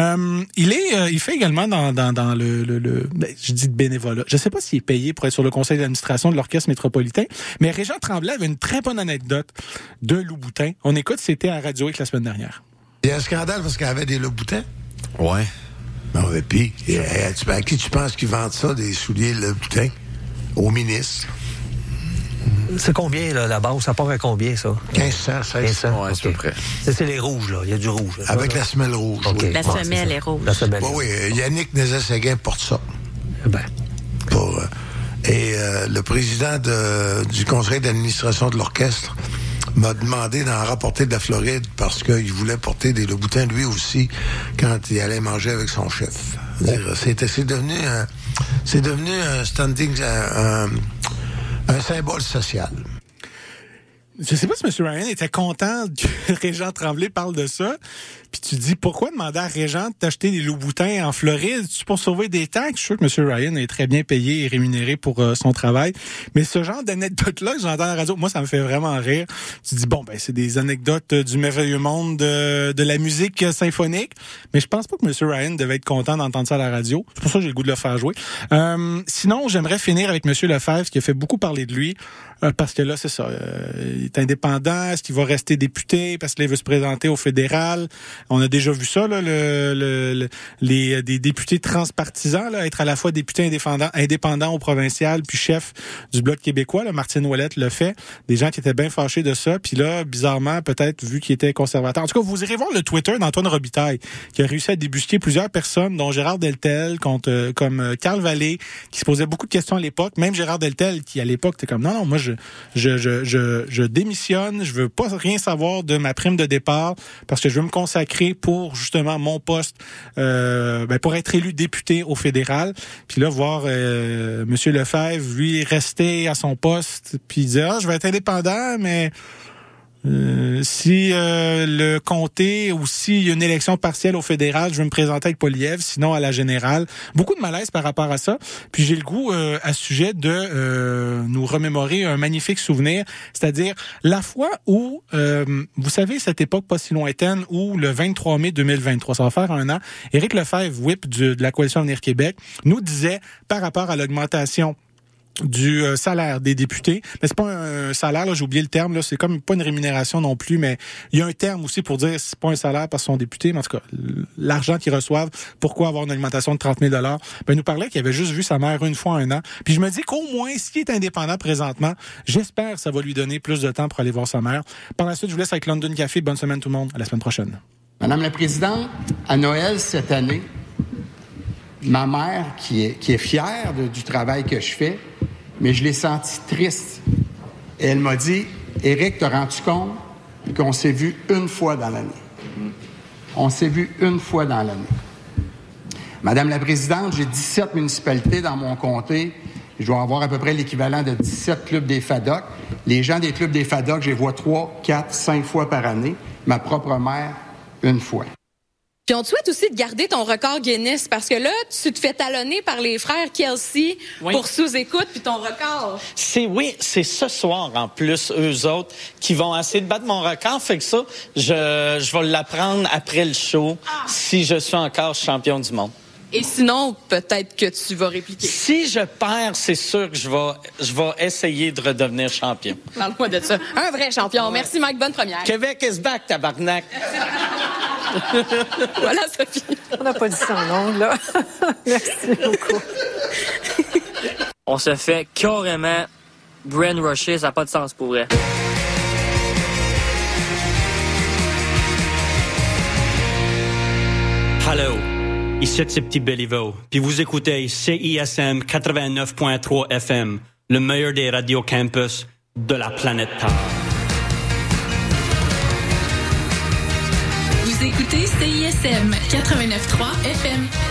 Il fait également dans je dis de bénévolat. Je sais pas s'il est payé pour être sur le conseil d'administration de l'Orchestre métropolitain, mais Régent Tremblay avait une très bonne anecdote de Lou Boutin. On écoute, c'était à Radio X la semaine dernière. Il y a un scandale parce qu'il y avait des Lou Boutin. Ouais. Non, et puis, à qui tu penses qu'ils vendent ça, des souliers le Boutin? Au ministre. C'est combien, là, la base? Ça part à combien, ça? 1500, 1600. Ouais, c'est à peu près. C'est les rouges, là. Il y a du rouge. Là, Avec là. la semelle rouge. Okay. Oui. La semelle est rouge. La semelle. Oui, Yannick Nézet-Séguin porte ça. Ben. Le président du conseil d'administration de l'orchestre m'a demandé d'en rapporter de la Floride parce qu'il voulait porter des Louboutins lui aussi quand il allait manger avec son chef. C'est devenu un standing, un symbole social. Je sais pas si M. Ryan était content que Régent Tremblay parle de ça. Puis tu dis, pourquoi demander à Régent de t'acheter des loups-boutins en Floride? C'est pour sauver des taxes? Je suis sûr que M. Ryan est très bien payé et rémunéré pour son travail. Mais ce genre d'anecdotes-là que j'entends à la radio, moi, ça me fait vraiment rire. Tu dis, bon, ben c'est des anecdotes du merveilleux monde de la musique symphonique. Mais je pense pas que M. Ryan devait être content d'entendre ça à la radio. C'est pour ça que j'ai le goût de le faire jouer. Sinon, j'aimerais finir avec M. Lefebvre, qui a fait beaucoup parler de lui. Parce que là, c'est ça. Il est indépendant. Est-ce qu'il va rester député? Parce qu'il veut se présenter au fédéral. On a déjà vu ça, là, des députés transpartisans, là, être à la fois député indépendant au provincial, puis chef du Bloc québécois. Là, Martine Ouellette le fait. Des gens qui étaient bien fâchés de ça. Puis là, bizarrement, peut-être, vu qu'il était conservateur. En tout cas, vous irez voir le Twitter d'Antoine Robitaille, qui a réussi à débusquer plusieurs personnes, dont Gérard Deltel, comme Carl Vallée, qui se posait beaucoup de questions à l'époque. Même Gérard Deltel, qui à l'époque était comme, non, moi, je démissionne, je veux pas rien savoir de ma prime de départ parce que je veux me consacrer pour justement mon poste, pour être élu député au fédéral. Puis là, voir Monsieur Lefebvre, lui, rester à son poste, puis dire, je vais être indépendant, mais si le comté ou s'il y a une élection partielle au fédéral, je vais me présenter avec Poilievre, sinon à la générale. Beaucoup de malaise par rapport à ça. Puis j'ai le goût à ce sujet de nous remémorer un magnifique souvenir, c'est-à-dire la fois où, vous savez, cette époque pas si lointaine où le 23 mai 2023, ça va faire un an, Éric Lefebvre, whip de la Coalition Avenir Québec, nous disait par rapport à l'augmentation du salaire des députés, mais c'est pas un salaire, là, j'ai oublié le terme, là, c'est comme pas une rémunération non plus, mais il y a un terme aussi pour dire c'est pas un salaire parce qu'ils sont députés, mais en tout cas, l'argent qu'ils reçoivent, pourquoi avoir une augmentation de 30 000 $? Ben, il nous parlait qu'il avait juste vu sa mère une fois en un an, puis je me dis qu'au moins, s'il est indépendant présentement, j'espère que ça va lui donner plus de temps pour aller voir sa mère. Par la suite, je vous laisse avec London Café. Bonne semaine tout le monde, à la semaine prochaine. Madame la Présidente, à Noël cette année, ma mère, qui est fière du travail que je fais, mais je l'ai sentie triste. Et elle m'a dit, « Éric, t'as rendu compte qu'on s'est vu une fois dans l'année. » On s'est vu une fois dans l'année. Madame la Présidente, j'ai 17 municipalités dans mon comté. Je dois avoir à peu près l'équivalent de 17 clubs des FADOC. Les gens des clubs des FADOC, je les vois 3, 4, 5 fois par année. Ma propre mère, une fois. Puis on te souhaite aussi de garder ton record Guinness parce que là, tu te fais talonner par les frères Kelsey pour sous-écoute puis ton record. C'est ce soir en plus, eux autres, qui vont essayer de battre mon record. Fait que ça, je vais l'apprendre après le show si je suis encore champion du monde. Et sinon, peut-être que tu vas répliquer. Si je perds, c'est sûr que je vais essayer de redevenir champion. Parle-moi de ça. Un vrai champion. Merci, Mike. Bonne première. Québec is back, tabarnak. Voilà, Sophie. On n'a pas dit ça en ondes, là. Merci beaucoup. On se fait carrément brainwasher, ça n'a pas de sens pour vrai. Hello, ici c'est Petit Béliveau, puis vous écoutez CISM 89.3 FM, le meilleur des radios campus de la planète Terre. Vous écoutez CISM 89.3 FM.